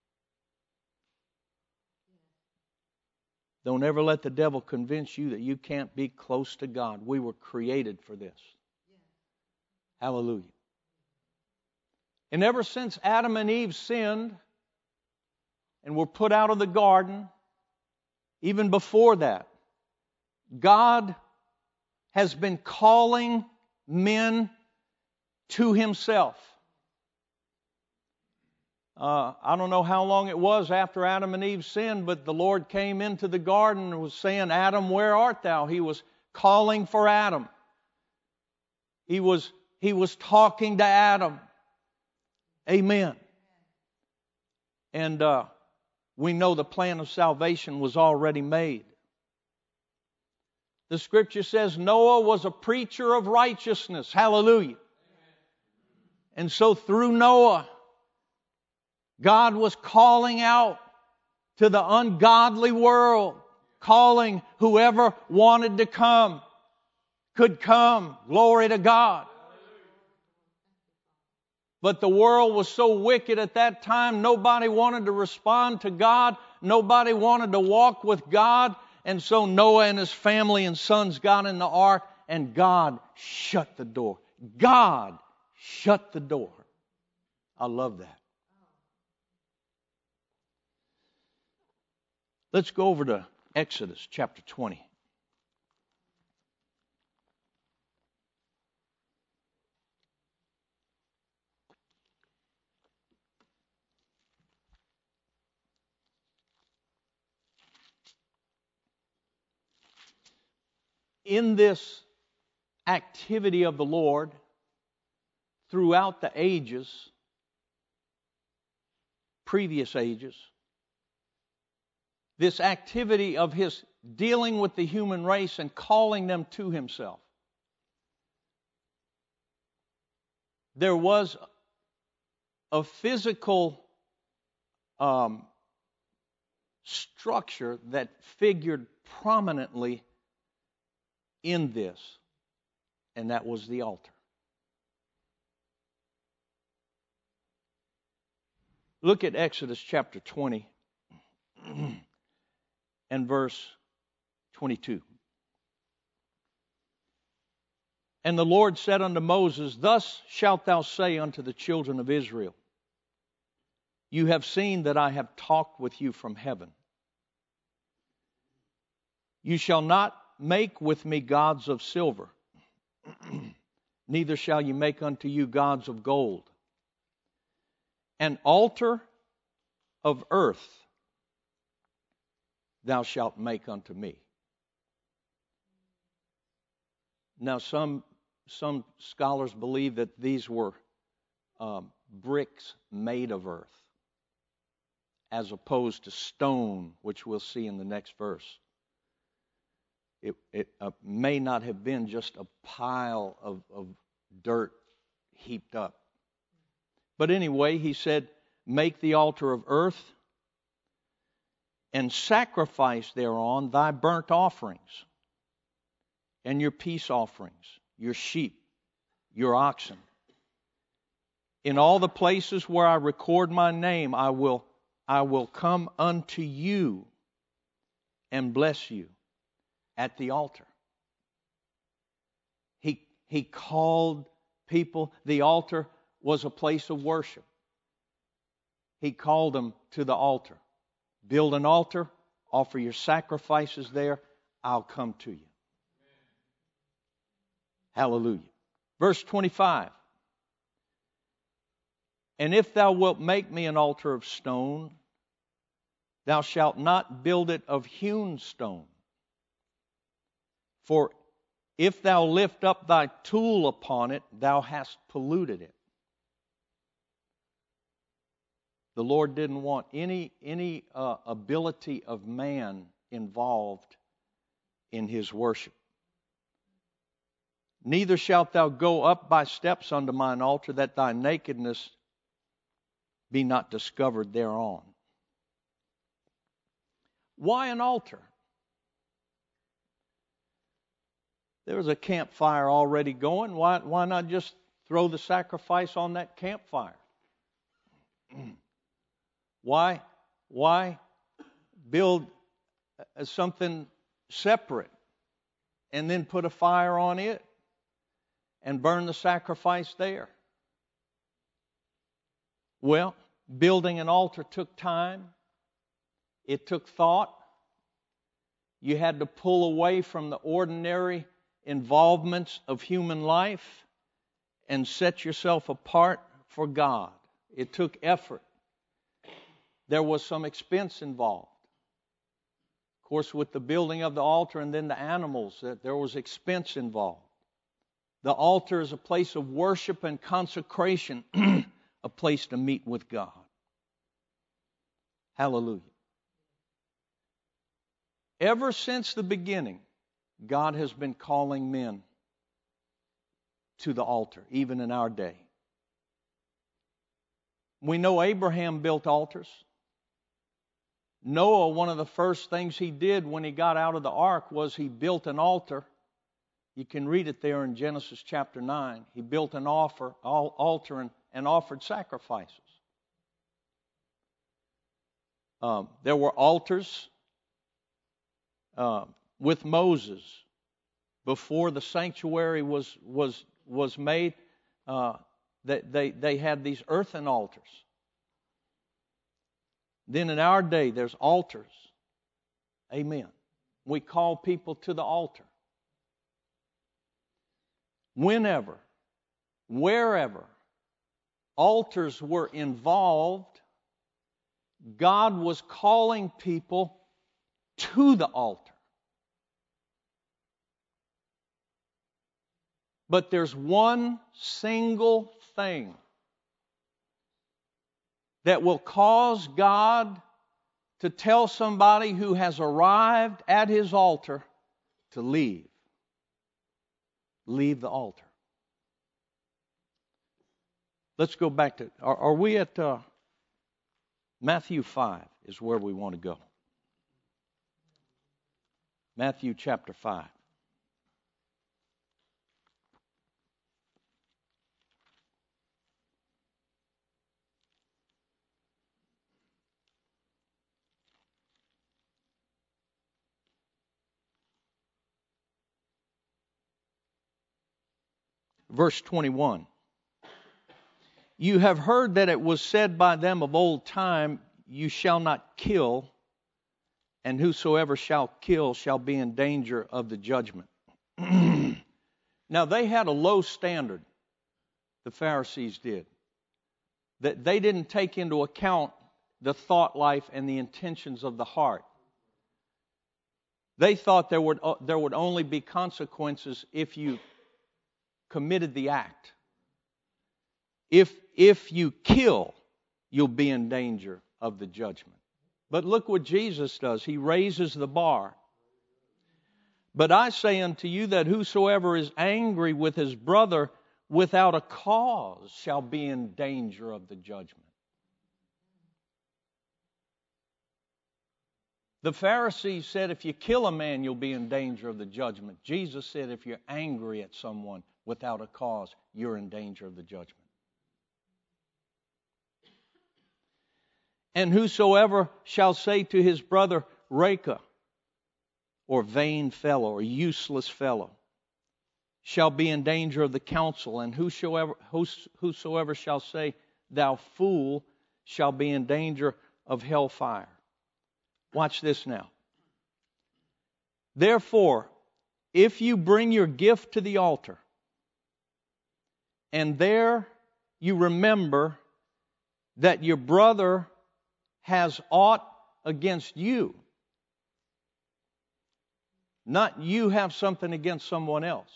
Don't ever let the devil convince you that you can't be close to God. We were created for this. Hallelujah. And ever since Adam and Eve sinned and were put out of the garden, even before that, God has been calling men to Himself. Uh, I don't know how long it was after Adam and Eve sinned, but the Lord came into the garden and was saying, "Adam, where art thou?" He was calling for Adam. He was, he was talking to Adam. Amen. And uh, we know the plan of salvation was already made. The Scripture says Noah was a preacher of righteousness. Hallelujah. And so through Noah, God was calling out to the ungodly world, calling whoever wanted to come could come. Glory to God. But the world was so wicked at that time, nobody wanted to respond to God. Nobody wanted to walk with God. And so Noah and his family and sons got in the ark, and God shut the door. God shut the door. I love that. Let's go over to Exodus chapter twenty. In this activity of the Lord throughout the ages, previous ages, this activity of His dealing with the human race and calling them to Himself, there was a physical um, structure that figured prominently in this, and that was the altar. Look at Exodus chapter twenty and verse twenty-two. And the Lord said unto Moses, Thus shalt thou say unto the children of Israel, You have seen that I have talked with you from heaven. You shall not make with me gods of silver, neither shall you make unto you gods of gold. An altar of earth thou shalt make unto me. Now, some some scholars believe that these were um, bricks made of earth, as opposed to stone, which we'll see in the next verse. It, it uh, may not have been just a pile of, of dirt heaped up. But anyway, he said, make the altar of earth and sacrifice thereon thy burnt offerings and your peace offerings, your sheep, your oxen. In all the places where I record my name, I will, I will come unto you and bless you at the altar. He, he called people, the altar was a place of worship. He called them to the altar. Build an altar, offer your sacrifices there, I'll come to you. Hallelujah. Verse twenty-five. And if thou wilt make me an altar of stone, thou shalt not build it of hewn stone. For if thou lift up thy tool upon it, thou hast polluted it. The Lord didn't want any, any uh, ability of man involved in His worship. Neither shalt thou go up by steps unto mine altar, that thy nakedness be not discovered thereon. Why an altar? There was a campfire already going. Why, why not just throw the sacrifice on that campfire? Why, why build something separate and then put a fire on it and burn the sacrifice there? Well, building an altar took time. It took thought. You had to pull away from the ordinary involvements of human life and set yourself apart for God. It took effort. There was some expense involved. Of course, with the building of the altar and then the animals, there was expense involved. The altar is a place of worship and consecration, a place to meet with God. Hallelujah. Ever since the beginning, God has been calling men to the altar, even in our day. We know Abraham built altars. Noah, one of the first things he did when he got out of the ark was he built an altar. You can read it there in Genesis chapter nine. He built an offer, altar and, and offered sacrifices. Um, there were altars uh, with Moses before the sanctuary was was was made. Uh, they, they they had these earthen altars. Then in our day, there's altars. Amen. We call people to the altar. Whenever, wherever altars were involved, God was calling people to the altar. But there's one single thing that will cause God to tell somebody who has arrived at His altar to leave. Leave the altar. Let's go back to, are, are we at uh, Matthew five is where we want to go. Matthew chapter five. Verse twenty-one. You have heard that it was said by them of old time, you shall not kill, and whosoever shall kill shall be in danger of the judgment. Now, they had a low standard, the Pharisees did. That they didn't take into account the thought life and the intentions of the heart. They thought there would, uh, there would only be consequences if you committed the act. If, if you kill, you'll be in danger of the judgment. But look what Jesus does. He raises the bar. But I say unto you that whosoever is angry with his brother without a cause shall be in danger of the judgment. The Pharisees said if you kill a man, you'll be in danger of the judgment. Jesus said if you're angry at someone without a cause, you're in danger of the judgment. And whosoever shall say to his brother, Raca, or vain fellow, or useless fellow, shall be in danger of the council. And whosoever, whosoever shall say, thou fool, shall be in danger of hellfire. Watch this now. Therefore, if you bring your gift to the altar, and there you remember that your brother has aught against you, not you have something against someone else.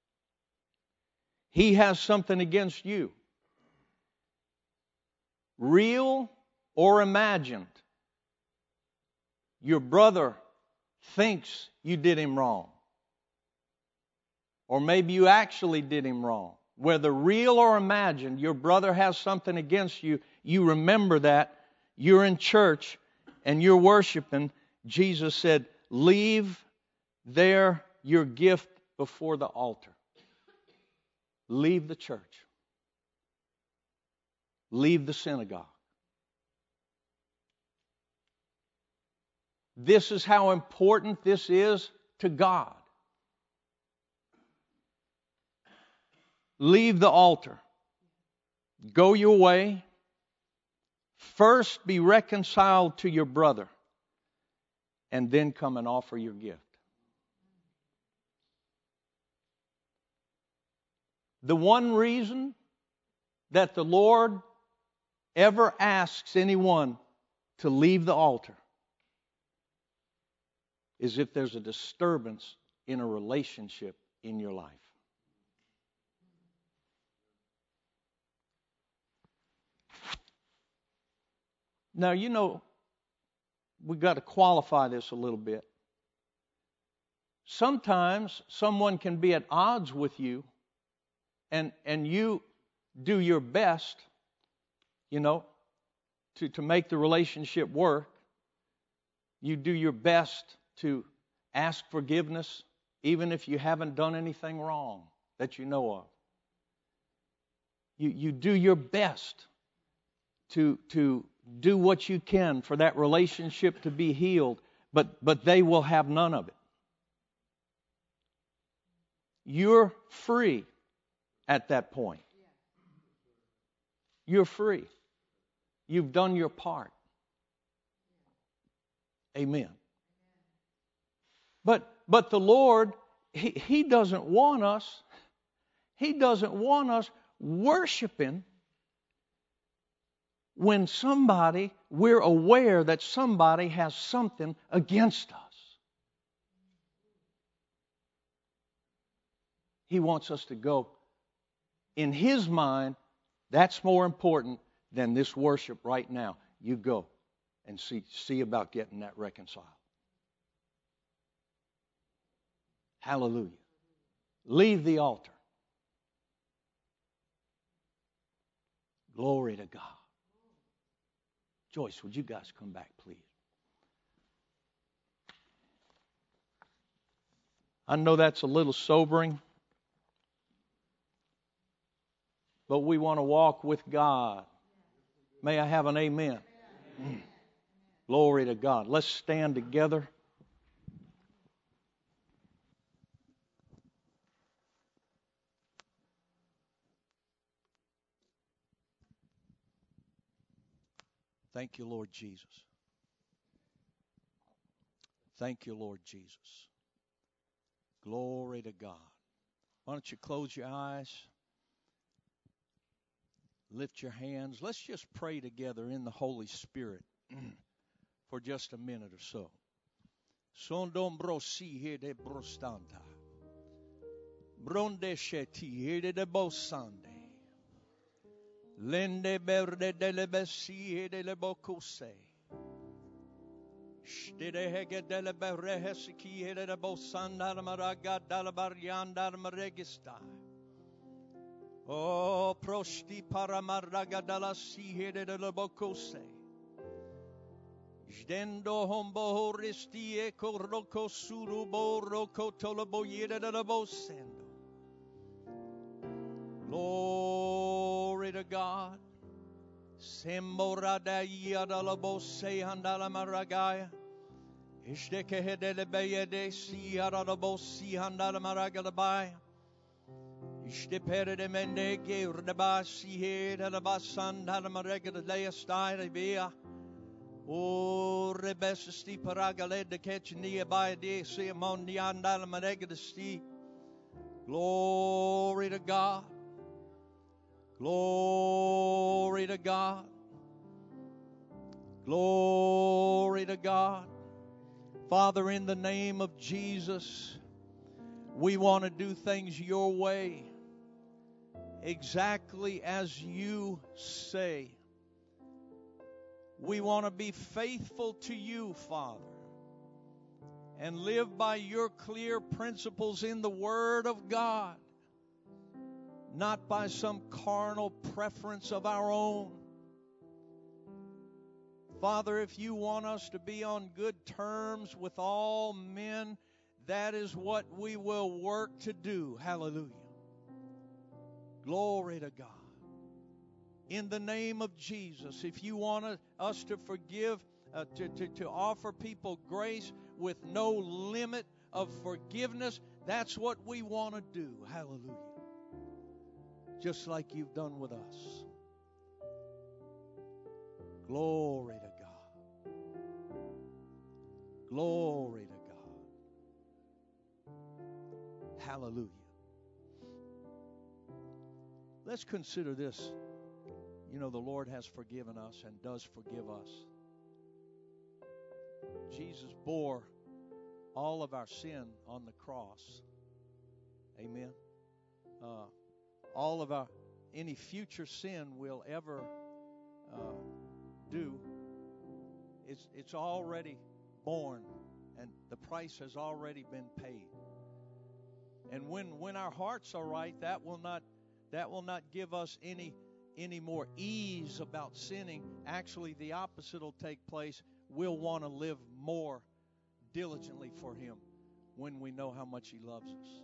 He has something against you. Real or imagined, your brother thinks you did him wrong. Or maybe you actually did him wrong. Whether real or imagined, your brother has something against you. You remember that. You're in church and you're worshiping. Jesus said, leave there your gift before the altar. Leave the church. Leave the synagogue. This is how important this is to God. Leave the altar. Go your way. First be reconciled to your brother, and then come and offer your gift. The one reason that the Lord ever asks anyone to leave the altar is if there's a disturbance in a relationship in your life. Now, you know, we've got to qualify this a little bit. Sometimes someone can be at odds with you, and, and you do your best, you know, to, to make the relationship work. You do your best to ask forgiveness, even if you haven't done anything wrong that you know of. You, you do your best to, to do what you can for that relationship to be healed, but, but they will have none of it. You're free at that point. You're free. You've done your part. Amen. But but the Lord, He, he doesn't want us, He doesn't want us worshiping when somebody, we're aware that somebody has something against us. He wants us to go. In His mind, that's more important than this worship right now. You go and see, see about getting that reconciled. Hallelujah. Leave the altar. Glory to God. Joyce, would you guys come back, please? I know that's a little sobering, but we want to walk with God. May I have an amen? Mm. Glory to God. Let's stand together. Thank you, Lord Jesus. Thank you, Lord Jesus. Glory to God. Why don't you close your eyes? Lift your hands. Let's just pray together in the Holy Spirit for just a minute or so. Sondom brosi hede brostanta. Bronde sheti hede de bosande. Lende berde de lebesi hede le bocuse. Stede hege de le berehesiki hede de bosanda maraga dal barianda maregista. Oh, prosti paramaraga dalla si hede de le bocuse. Jdendo hombo horisti e koroko surubo roko tolobo yede de la bosendo. Glory to God. Semborada yada la bose handala maragaya. Ishteke hedele beyede si yada la bosi handala maragalabaya. Ishtepere de mendege urdaba si hede la basandala maragalaya style bea. O rebesti paragale de ketchnia by de simon the andal manegasti. Glory to God. Glory to God. Glory to God. Father, in the name of Jesus, we want to do things your way, exactly as you say. We want to be faithful to you, Father, and live by your clear principles in the Word of God, not by some carnal preference of our own. Father, if you want us to be on good terms with all men, that is what we will work to do. Hallelujah. Glory to God. In the name of Jesus, if you want us to forgive, uh, to, to, to offer people grace with no limit of forgiveness, that's what we want to do. Hallelujah. Just like you've done with us. Glory to God. Glory to God. Hallelujah. Let's consider this. You know, the Lord has forgiven us and does forgive us. Jesus bore all of our sin on the cross. Amen. Uh, all of our, any future sin we'll ever uh, do, it's, it's already borne, and the price has already been paid. And when, when our hearts are right, that will not, that will not give us any any more ease about sinning. Actually, the opposite will take place. We'll want to live more diligently for Him when we know how much He loves us.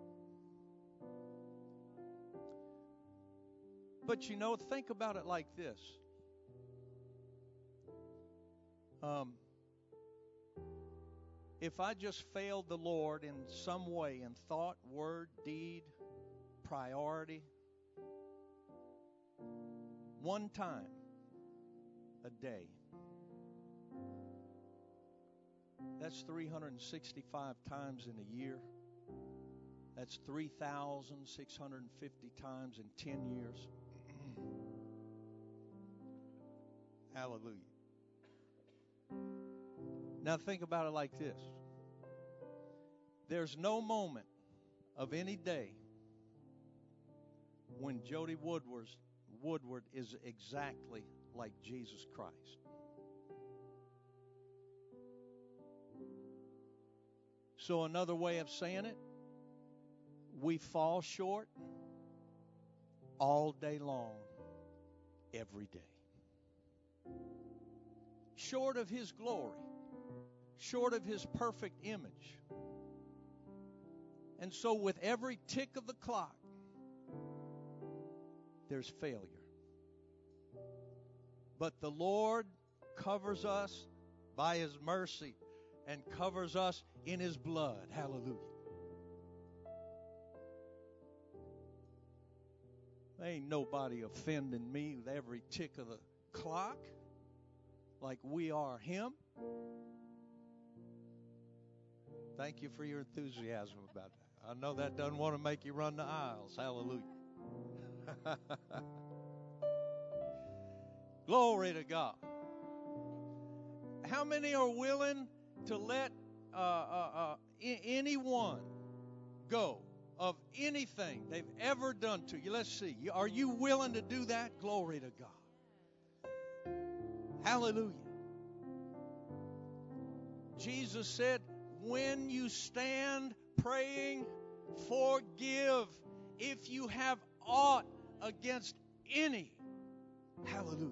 But you know, think about it like this. Um, if I just failed the Lord in some way, in thought, word, deed, priority, one time a day, that's three hundred sixty-five times in a year. That's three thousand six hundred fifty times in ten years. Hallelujah. Now think about it like this. There's no moment of any day when Jody Woodward's Woodward is exactly like Jesus Christ. So another way of saying it, we fall short all day long, every day. Short of His glory, short of His perfect image. And so with every tick of the clock, there's failure. But the Lord covers us by His mercy and covers us in His blood. Hallelujah. Ain't nobody offending me with every tick of the clock like we are Him. Thank you for your enthusiasm about that. I know that doesn't want to make you run the aisles. Hallelujah. Glory to God. How many are willing to let uh, uh, uh, I- anyone go of anything they've ever done to you? Let's see. Are you willing to do that? Glory to God. Hallelujah. Jesus said, when you stand praying, forgive if you have aught against any. Hallelujah.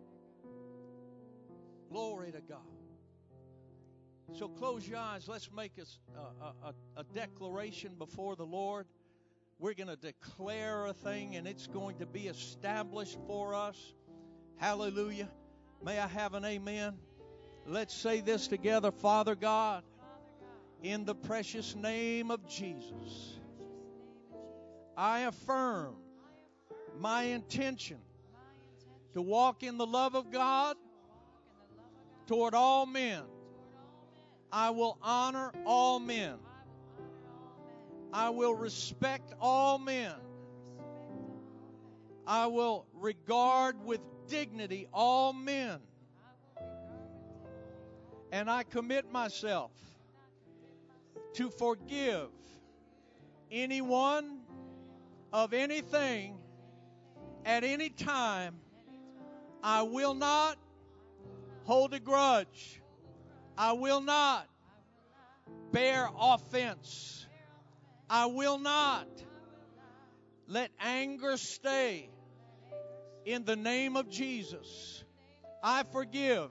Glory to God. So close your eyes. Let's make a, a, a, a declaration before the Lord. We're going to declare a thing, and it's going to be established for us. Hallelujah. May I have an amen? Let's say this together. Father God, in the precious name of Jesus, I affirm my intention to walk in the love of God toward all men. I will honor all men. I will respect all men. I will regard with dignity all men. And I commit myself to forgive anyone of anything at any time. I will not hold a grudge. I will not bear offense. I will not let anger stay. In the name of Jesus, I forgive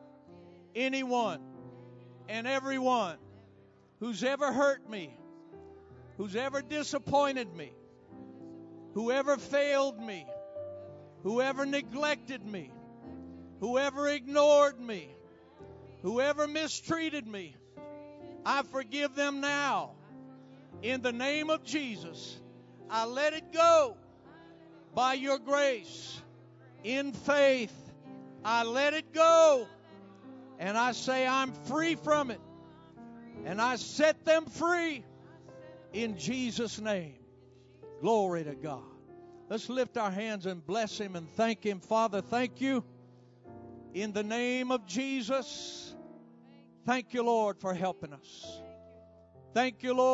anyone and everyone who's ever hurt me, who's ever disappointed me, whoever failed me, whoever neglected me, whoever ignored me, whoever mistreated me. I forgive them now. In the name of Jesus, I let it go by your grace. In faith, I let it go. And I say I'm free from it. And I set them free in Jesus' name. Glory to God. Let's lift our hands and bless Him and thank Him. Father, thank you. In the name of Jesus, thank you, Lord, for helping us. Thank you,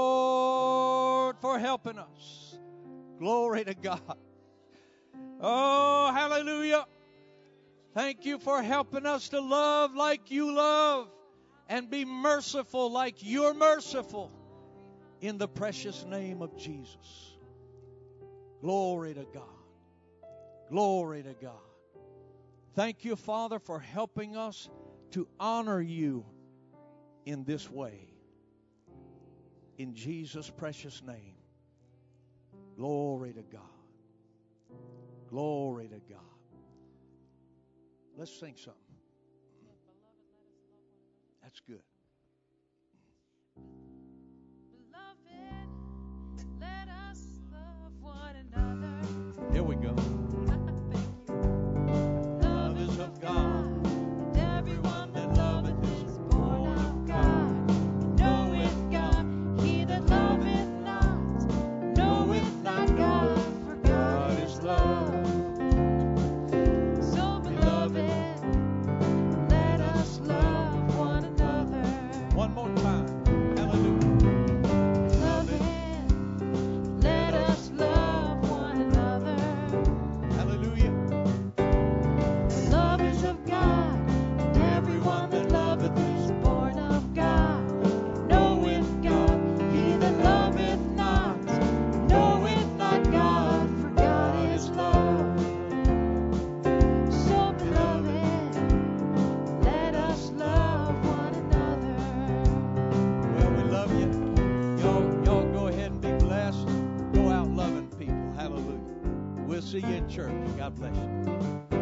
Lord, for helping us. Glory to God. Oh, hallelujah. Thank you for helping us to love like you love and be merciful like you're merciful. In the precious name of Jesus. Glory to God. Glory to God. Thank you, Father, for helping us to honor you in this way. In Jesus' precious name. Glory to God. Glory to God. Let's sing something. That's good. Beloved, let us love one another. Here we go. Thank you. Love is of God, and everyone that loveth is born of God. Knoweth God, he that loveth not, knoweth not God, for God is love. So, beloved, let us love one another. One more time. Hallelujah. Beloved, let us love one another. Hallelujah. Love is of God, and everyone that loveth is born of God. Knoweth God, he that loveth not, knoweth not God, for God is love. So, beloved, let us love one another. Well, we love you. Y'all, y'all go ahead and be blessed. Go out loving people. Hallelujah. We'll see you in church. God bless you.